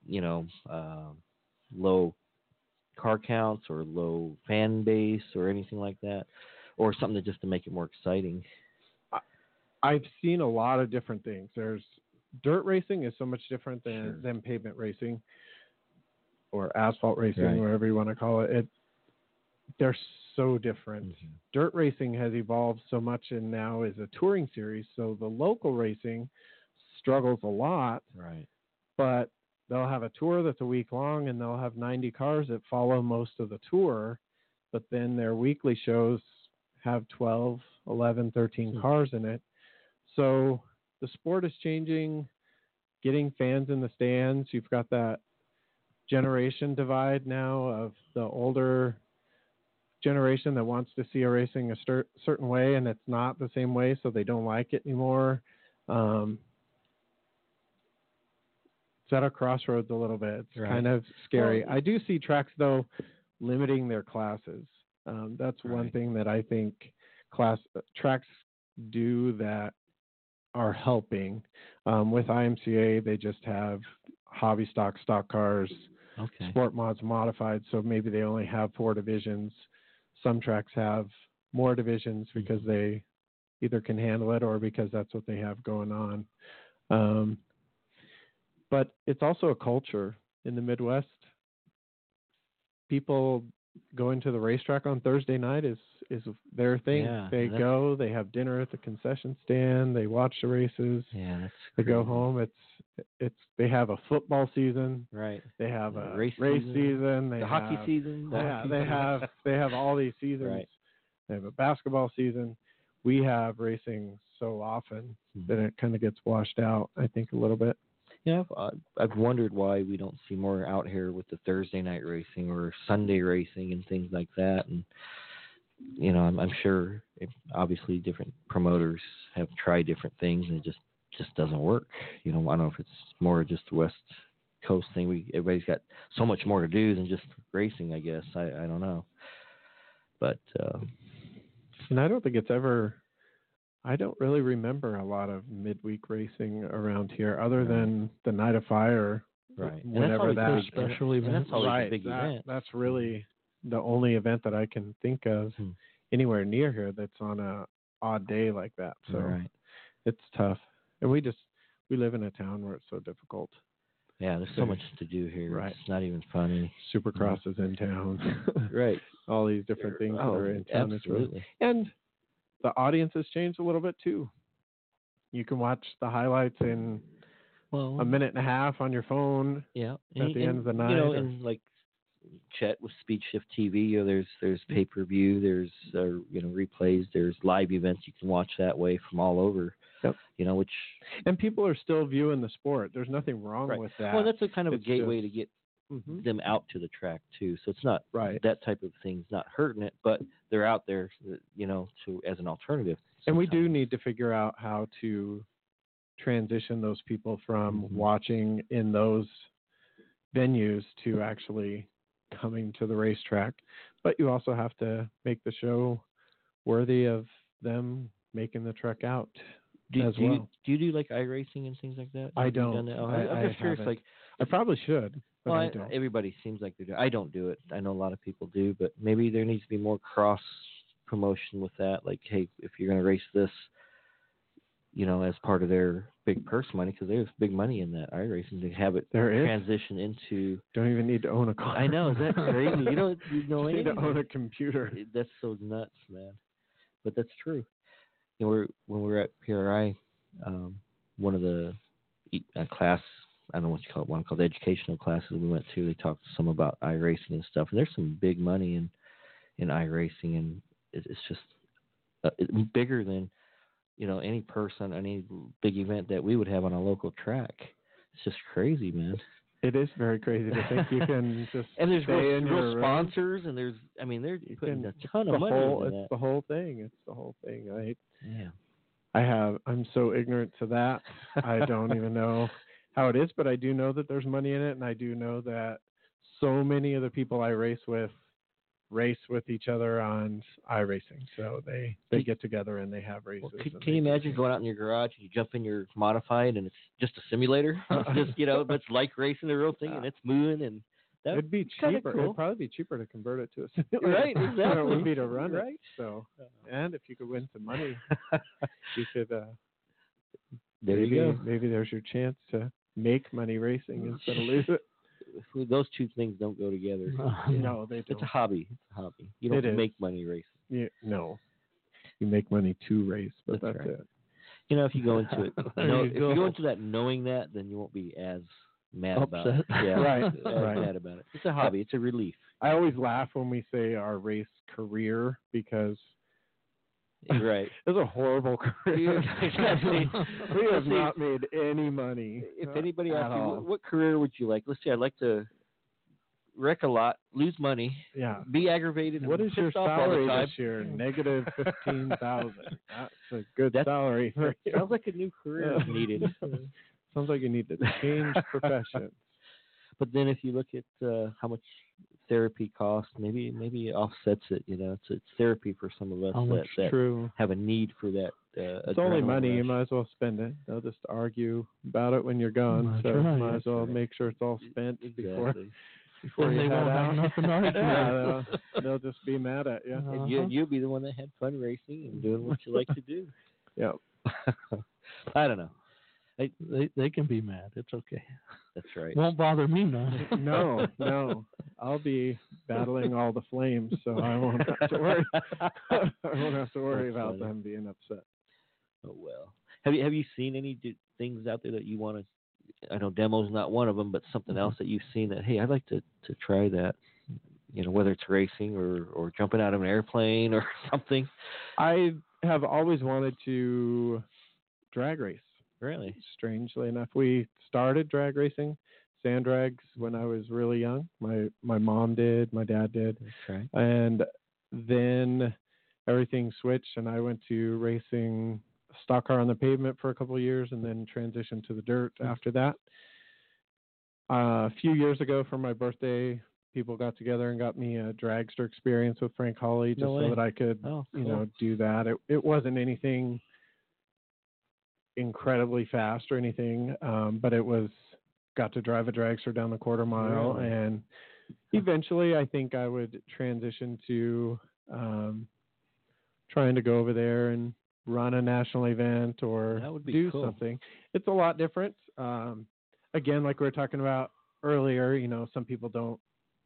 low car counts or low fan base or anything like that, or something just to make it more exciting? I've seen a lot of different things. There's dirt racing is so much different than pavement racing or asphalt racing, Right. whatever you want to call it. They're so different. Mm-hmm. Dirt racing has evolved so much and now is a touring series. So the local racing struggles a lot, Right. but they'll have a tour that's a week long and they'll have 90 cars that follow most of the tour. But then their weekly shows have 12, 11, 13 cars in it. So the sport is changing, getting fans in the stands. You've got that generation divide now of the older generation that wants to see a racing a certain way and it's not the same way, so they don't like it anymore. It's at a crossroads a little bit. It's Right. kind of scary. Well, I do see tracks, though, limiting their classes. That's one Right. thing that I think tracks do that are helping. With IMCA, they just have hobby stock cars, Okay. sport mods modified, so maybe they only have 4 divisions. Some tracks have more divisions because they either can handle it or because that's what they have going on. But it's also a culture in the Midwest. People going to the racetrack on Thursday night is their thing. Yeah, They that's- go, they have dinner at the concession stand, they watch the races, Yeah, that's they go crazy. home. They have a football season, Right. they have The a race race season, season, they the hockey have- season. Yeah, they have all these seasons. Right. They have a basketball season. We have racing so often that it kind of gets washed out, I think, a little bit. Yeah, I've wondered why we don't see more out here with the Thursday night racing or Sunday racing and things like that. And I'm sure obviously different promoters have tried different things and it just doesn't work. I don't know if it's more just the West Coast thing. Everybody's got so much more to do than just racing, I guess. I don't know, but and I don't think it's ever. I don't really remember a lot of midweek racing around here, other than the Night of Fire. Right. Whenever that special event. That's always right, a big event. That's really the only event that I can think of anywhere near here that's on a odd day like that. So right. It's tough, and we live in a town where it's so difficult. Yeah, there's so much to do here. Right. It's not even funny. Supercross is in town. Right. All these different things that are in town. Absolutely. And the audience has changed a little bit too. You can watch the highlights in a minute and a half on your phone. Yeah. At the end of the night. And like Chet with Speed Shift TV, there's pay-per-view, there's replays, there's live events you can watch that way from all over. Yep. Which and people are still viewing the sport. There's nothing wrong right. with that. Well, that's a kind of It's a gateway to get them out to the track too. So it's not that type of thing's not hurting it, but they're out there, to as an alternative. And we do need to figure out how to transition those people from watching in those venues to actually coming to the racetrack. But you also have to make the show worthy of them making the trek out. Do you do like iRacing and things like that? I don't. I'm just curious. Haven't. Like, I probably should, but well, I don't. Everybody seems like they do. I don't do it. I know a lot of people do, but maybe there needs to be more cross promotion with that. Like, hey, if you're going to race this, as part of their big purse money, because there's big money in that iRacing, to have it transition into. Don't even need to own a car. I know, is that crazy? You don't need to own a computer. That's so nuts, man. But that's true. When we were at PRI, one of the class, I don't know what you call it, one called the educational classes we went to, they talked some about iRacing and stuff. And there's some big money in iRacing, and it's just bigger than any person, any big event that we would have on a local track. It's just crazy, man. It is very crazy to think you can just and there's stay real sponsors, and they're putting a ton of money into that. It's the whole thing. It's the whole thing, right? Yeah. I'm so ignorant to that. I don't even know how it is, but I do know that there's money in it, and I do know that so many of the people I race with each other on iRacing. So they get together and they have races. Well, can you imagine going out in your garage and you jump in your modified and it's just a simulator? It's just, but it's like racing the real thing and it's moving, and that it'd be cheaper. Cool. It'd probably be cheaper to convert it to a simulator. Right, exactly. Than it would be to run right. it. So, and if you could win some money, you could. There you go. Maybe there's your chance to make money racing instead of lose it. Those two things don't go together. No, they don't. It's a hobby. You don't make money racing. Yeah, no. You make money to race, but that's right. it. If you go into it, if you you go into that knowing that, then you won't be as mad about it. Yeah, right. Mad about it. It's a hobby. It's a relief. I always laugh when we say our race career because right. It's a horrible career. We have not made any money. If anybody asks you, all. what career would you like? Let's say I'd like to wreck a lot, lose money, be aggravated. What and is your salary all the time. this year? Negative 15,000. That's a good salary. Sounds like a new career needed. Sounds like you need to change professions. But then if you look at how much therapy costs, maybe it offsets it. It's therapy for some of us that have a need for that. It's only money. Rush. You might as well spend it. They'll just argue about it when you're gone. Might as well make sure it's all spent before they you won't head have out. nothing to argue. They'll just be mad at you. And you'll be the one that had fun racing and doing what you like to do. Yeah. I don't know. They can be mad. It's okay. That's right. Won't bother me none. No. I'll be battling all the flames, so I won't have to worry. I won't have to worry about them being upset. Oh well. Have you seen any things out there that you want to? I know demo's not one of them, but something else that you've seen that, hey, I'd like to try that. whether it's racing or jumping out of an airplane or something? I have always wanted to drag race. Really? Strangely enough, we started drag racing, sand drags, when I was really young. My mom did, my dad did, Okay. and then everything switched, and I went to racing stock car on the pavement for a couple of years, and then transitioned to the dirt after that. A few years ago, for my birthday, people got together and got me a dragster experience with Frank Hawley, just No so way. that I could, Oh, you cool. know, do that. It wasn't anything incredibly fast or anything, but it was got to drive a dragster down the quarter mile, Really? and eventually I think I would transition to trying to go over there and run a national event or That would be do cool. something. It's a lot different. Again, like we were talking about earlier, some people don't,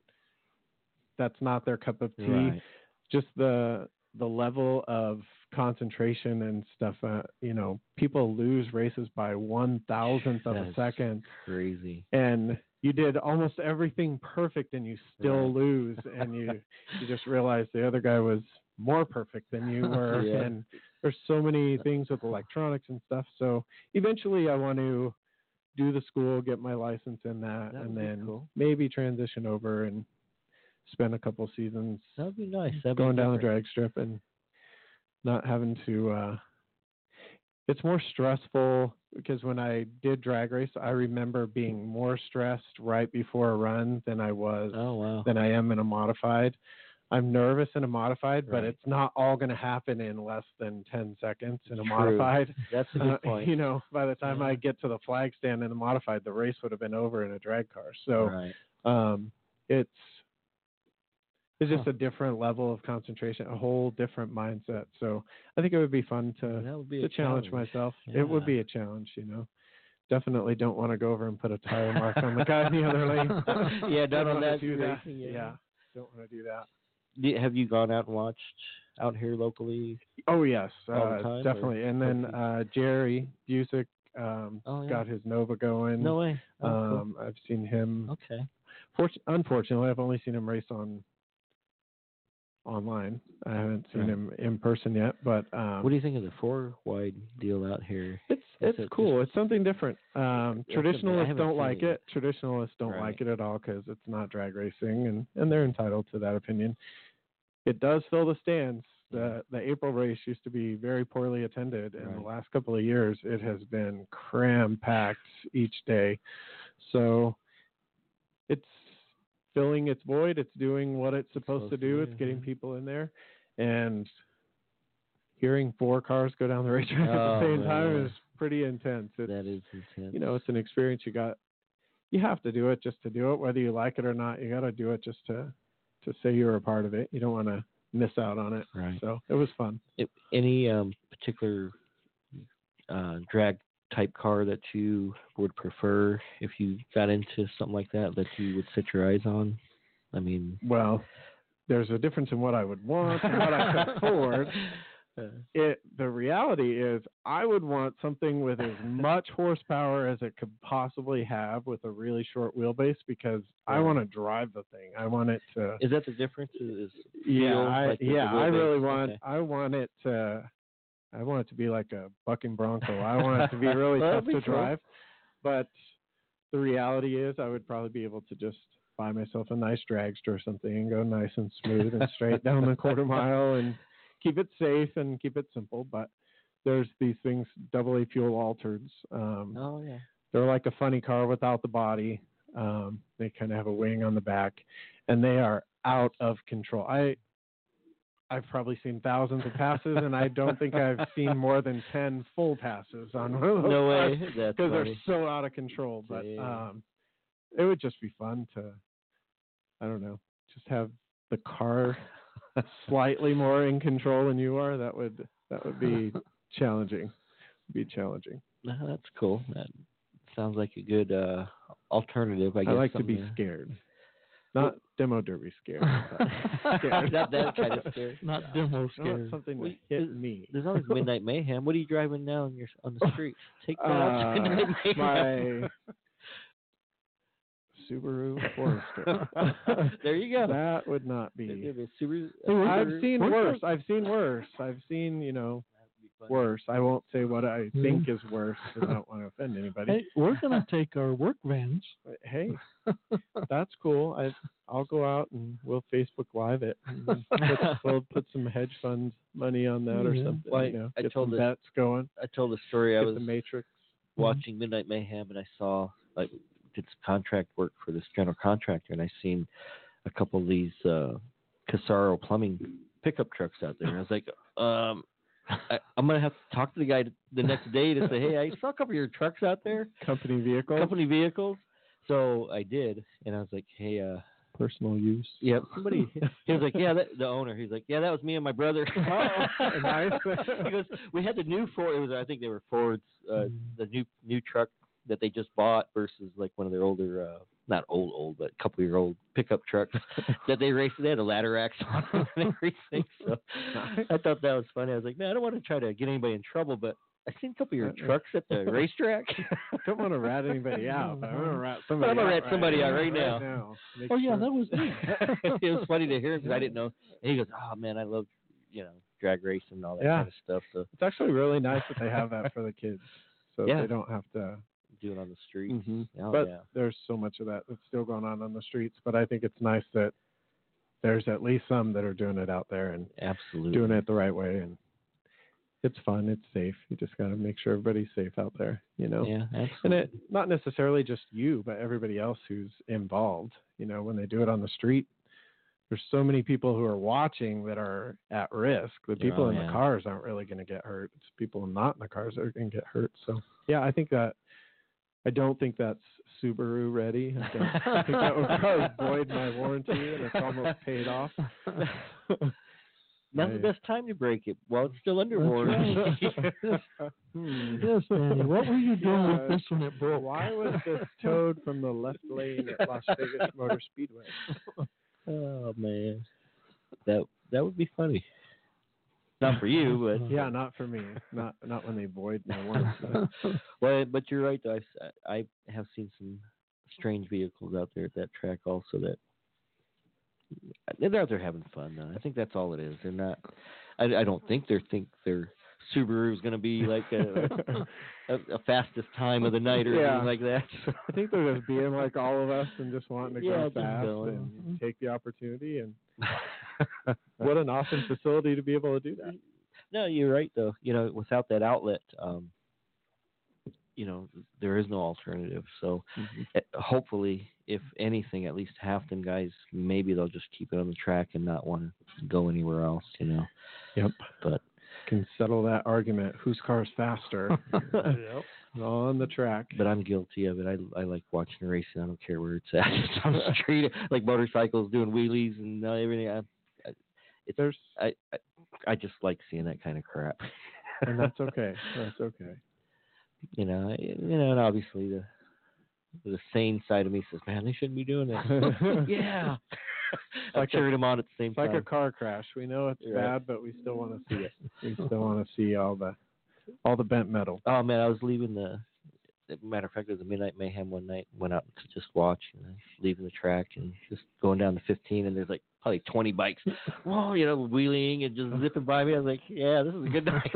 that's not their cup of tea. Right. Just the level of concentration and stuff, people lose races by 1,000th of a That's second, Crazy. and you did almost everything perfect and you still Right. lose, and you just realize the other guy was more perfect than you were. Yeah. And there's so many things with electronics and stuff. So eventually I want to do the school, get my license in that, That and would be then cool. maybe transition over and spend a couple seasons That would be nice. That'd be going down the different. drag strip and not having to it's more stressful, because when I did drag race, I remember being more stressed right before a run than I Oh, wow. am in a modified. I'm nervous in a modified, but Right. it's not all going to happen in less than 10 seconds in a True. modified. That's a good point. By the time I get to the flag stand in a modified, the race would have been over in a drag car. So Right. it's just a different level of concentration, a whole different mindset. So I think it would be fun That would be to a challenge myself. It would Yeah. be a challenge, Definitely don't want to go over and put a tire mark on the guy in the other lane. Yeah, Don't not on wanna that do that. racing, yeah. Yeah, don't want to do that. Have you gone out and watched out here locally? Oh yes, All the time, or- definitely. And then Jerry Busick Oh, yeah. got his Nova going. No way. Oh, I've seen him. cool. Okay. Unfortunately, I've only seen him race online. I haven't seen Right. him in person yet, but What do you think of the 4-wide deal out here? it's it cool. just- It's something different. Traditionalists haven't don't seen like it it. Traditionalists don't Right. like it at all because it's not drag racing, and they're entitled to that opinion. It does fill the stands. The April race used to be very poorly attended, and the Right. last couple of years it has been cram packed each day. So it's filling its void. It's doing what it's supposed to do. It's getting people in there, and hearing 4 cars go down the racetrack at the Oh, same time man. is pretty intense. It's, That is intense. it's an experience you have to do it just to do it, whether you like it or not. You got to do it just to say you're a part of it. You don't want to miss out on it. Right. So it was fun. Any particular drag type car that you would prefer if you got into something like that you would set your eyes on? I mean, Well, there's a difference in what I would want and what I could afford. The reality is I would want something with as much horsepower as it could possibly have with a really short wheelbase, because I Right. want to drive the thing. I want it to. Is that the difference? Is Yeah, feel like with the I wheelbase? really want. Okay. I want it to. I want it to be like a bucking bronco. I want it to be really Well, tough that'd to be cool. drive. But the reality is, I would probably be able to just buy myself a nice dragster or something and go nice and smooth and straight down the quarter mile and keep it safe and keep it simple. But there's these things, AA fuel altereds. Oh yeah. They're like a funny car without the body. They kind of have a wing on the back, and they are out of control. I've probably seen thousands of passes, and I don't think I've seen more than 10 full passes on one of those No way. cars, That's because they're funny. so out of control. But Dang. it would just be fun to, I don't know, just have the car slightly more in control than you are. That would be challenging. No, that's cool. That sounds like a good alternative. I guess I like to be something scared, not demo derby scared. but scared. Not that kind of scared. Not demo I want scared. something Well, to hit me. There's always Midnight Mayhem. What are you driving now on the street? Take that out to Midnight Mayhem. My Subaru Forester. There you go. That would not be. It'd be a Subaru- Hey, we're- I've seen we're worse. not- I've seen worse. I've seen, worse. I won't say what I think is worse because I don't want to offend anybody. Hey, we're gonna take our work vans. But hey, that's cool. I'll go out and we'll Facebook Live it. And we'll put some hedge fund money on that or Yeah. something. Well, I get told some this- bets going. I told the story. I Get was the Matrix. watching Midnight Mayhem, and I saw did some contract work for this general contractor, and I seen a couple of these Casaro plumbing pickup trucks out there. And I was like, I'm gonna have to talk to the guy the next day to say, hey, I saw a couple of your trucks out there, Company vehicle. company vehicles. So I did, and I was like, hey, Personal use. yeah, somebody. He was like, yeah, the owner. He's like, yeah, that was me and my brother. Oh, nice. He goes, we had the new Ford. It was, I think they were Fords, the new truck that they just bought versus like one of their older, not old, but a couple-year-old pickup trucks that they raced. They had a ladder axe on them and everything. So I thought that was funny. I was like, man, I don't want to try to get anybody in trouble, but I seen a couple of your trucks at the racetrack. I don't want to rat anybody out, but I'm going to rat But somebody I'm out. gonna rat somebody out right now. Make Oh yeah, sure- that was me. It was funny to hear him because I didn't know. And he goes, oh man, I love drag racing and all that Yeah. kind of stuff. So It's actually really nice that they have that for the kids, so Yeah. they don't have to. do it on the streets. Mhm. Oh, But yeah. there's so much of that that's still going on the streets. But I think it's nice that there's at least some that are doing it out there and Absolutely. doing it the right way. And it's fun. It's safe. You just got to make sure everybody's safe out there, Yeah, absolutely. And it not necessarily just you, but everybody else who's involved. When they do it on the street, there's so many people who are watching that are at risk. The people in the cars aren't really going to get hurt. It's people not in the cars that are going to get hurt. So yeah, I don't think that's Subaru ready. I think that would probably void my warranty, and it's almost paid off. Now's the best time to break it. Well, it's still under That's warranty. Yes, Danny. What were you doing with this when it broke? Why was this towed from the left lane at Las Vegas Motor Speedway? Oh man, that would be funny. Not for you, but Yeah, not for me. Not when they void my warranty. well, but you're right though. I have seen some strange vehicles out there at that track also that they're out there having fun though. I think that's all it is. They're not. I don't think their Subaru is going to be like a fastest time of the night or anything like that. I think they're just being like all of us and just wanting to go just fast going. and take the opportunity. And what an awesome facility to be able to do that. No, you're right though. Without that outlet, there is no alternative. So hopefully, if anything, at least half them guys, maybe they'll just keep it on the track and not want to go anywhere else. Yep. But Can settle that argument. Whose car's faster? On the track. But I'm guilty of it. I like watching racing. I don't care where it's at. It's on the street, like motorcycles doing wheelies and everything. I just like seeing that kind of crap. And that's okay. That's okay. And obviously the sane side of me says, man, they shouldn't be doing that. Yeah. I carried them on at the same It's time. like a car crash. We know it's Right. bad, but we still want to see it. We still want to see all the bent metal. Oh man, I was leaving matter of fact, it was a Midnight Mayhem one night. Went out to just watch, and I was leaving the track and just going down to 15, and there's like probably 20 bikes, wheeling and just zipping by me. I was like, yeah, this is a good night.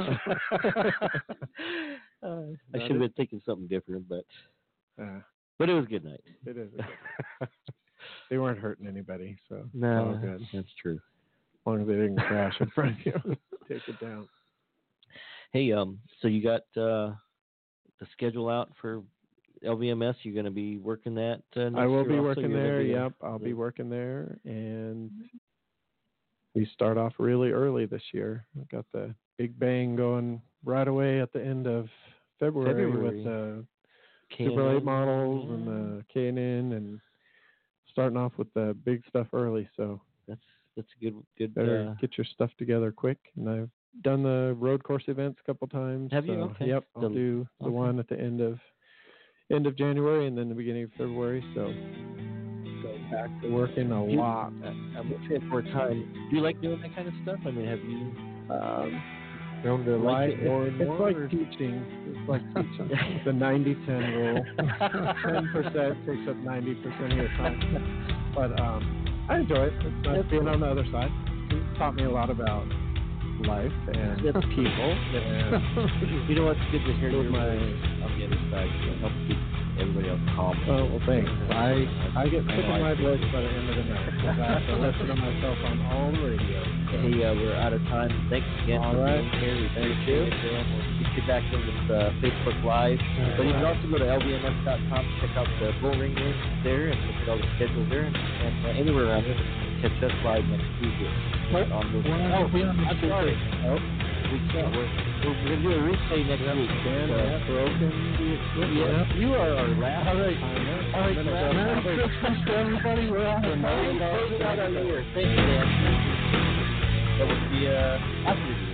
I should have been thinking something different, but it was a good night. It is. They weren't hurting anybody, so it's No, all good. that's true. As long as they didn't crash in front of you, take it down. Hey, so you got the schedule out for LVMS? You're going to be working that next I will year be also? working You're gonna there. be Yep, I'll be working there, and we start off really early this year. We've got the big bang going right away at the end of February. With the Super Late models and the K&N, and starting off with the big stuff early. So that's a good. better get your stuff together quick. And I've done the road course events a couple times. Have you? So, Okay. Yep, I'll do the one at the end of January and then the beginning of February. So go back to working a lot. I'm looking for time. Do you like doing that kind of stuff? I mean, have you? Grown to like it more and It's more? like or- teaching. It's like teaching. The 90-10 rule. 10% takes up 90% of your time. But I enjoy it. It's nice being on the other side. It taught me a lot about life and That's people. And you know what's good to hear With your my- voice on the other side. It helps keep everybody else calm. Oh, well, thanks. I get sick of my voice by the end of the night because I have to listen to myself on all the radio. Hey, we're out of time. Thanks again All for right. being here. We appreciate it. We'll get you back in with Facebook Live. But you can also go to lbms.com, check out the bull ring link there, and look at all the schedules there. And anywhere around here, catch us live next Tuesday. What? On the, We're not gonna be on this I'm sorry. Tuesday. Oh, we can't. We're going to do a replay next week. Dan, broken. Yeah, you are our last. All right. All right. Merry Christmas to everybody. We're out of time. Closing out our year. Thank you, Dan. That will be after you.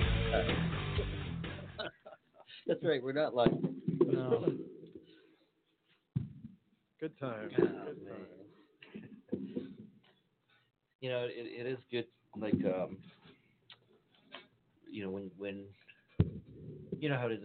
That's right. We're not like. No. Good time. You know, it is good. Like, you know, when you know how it is.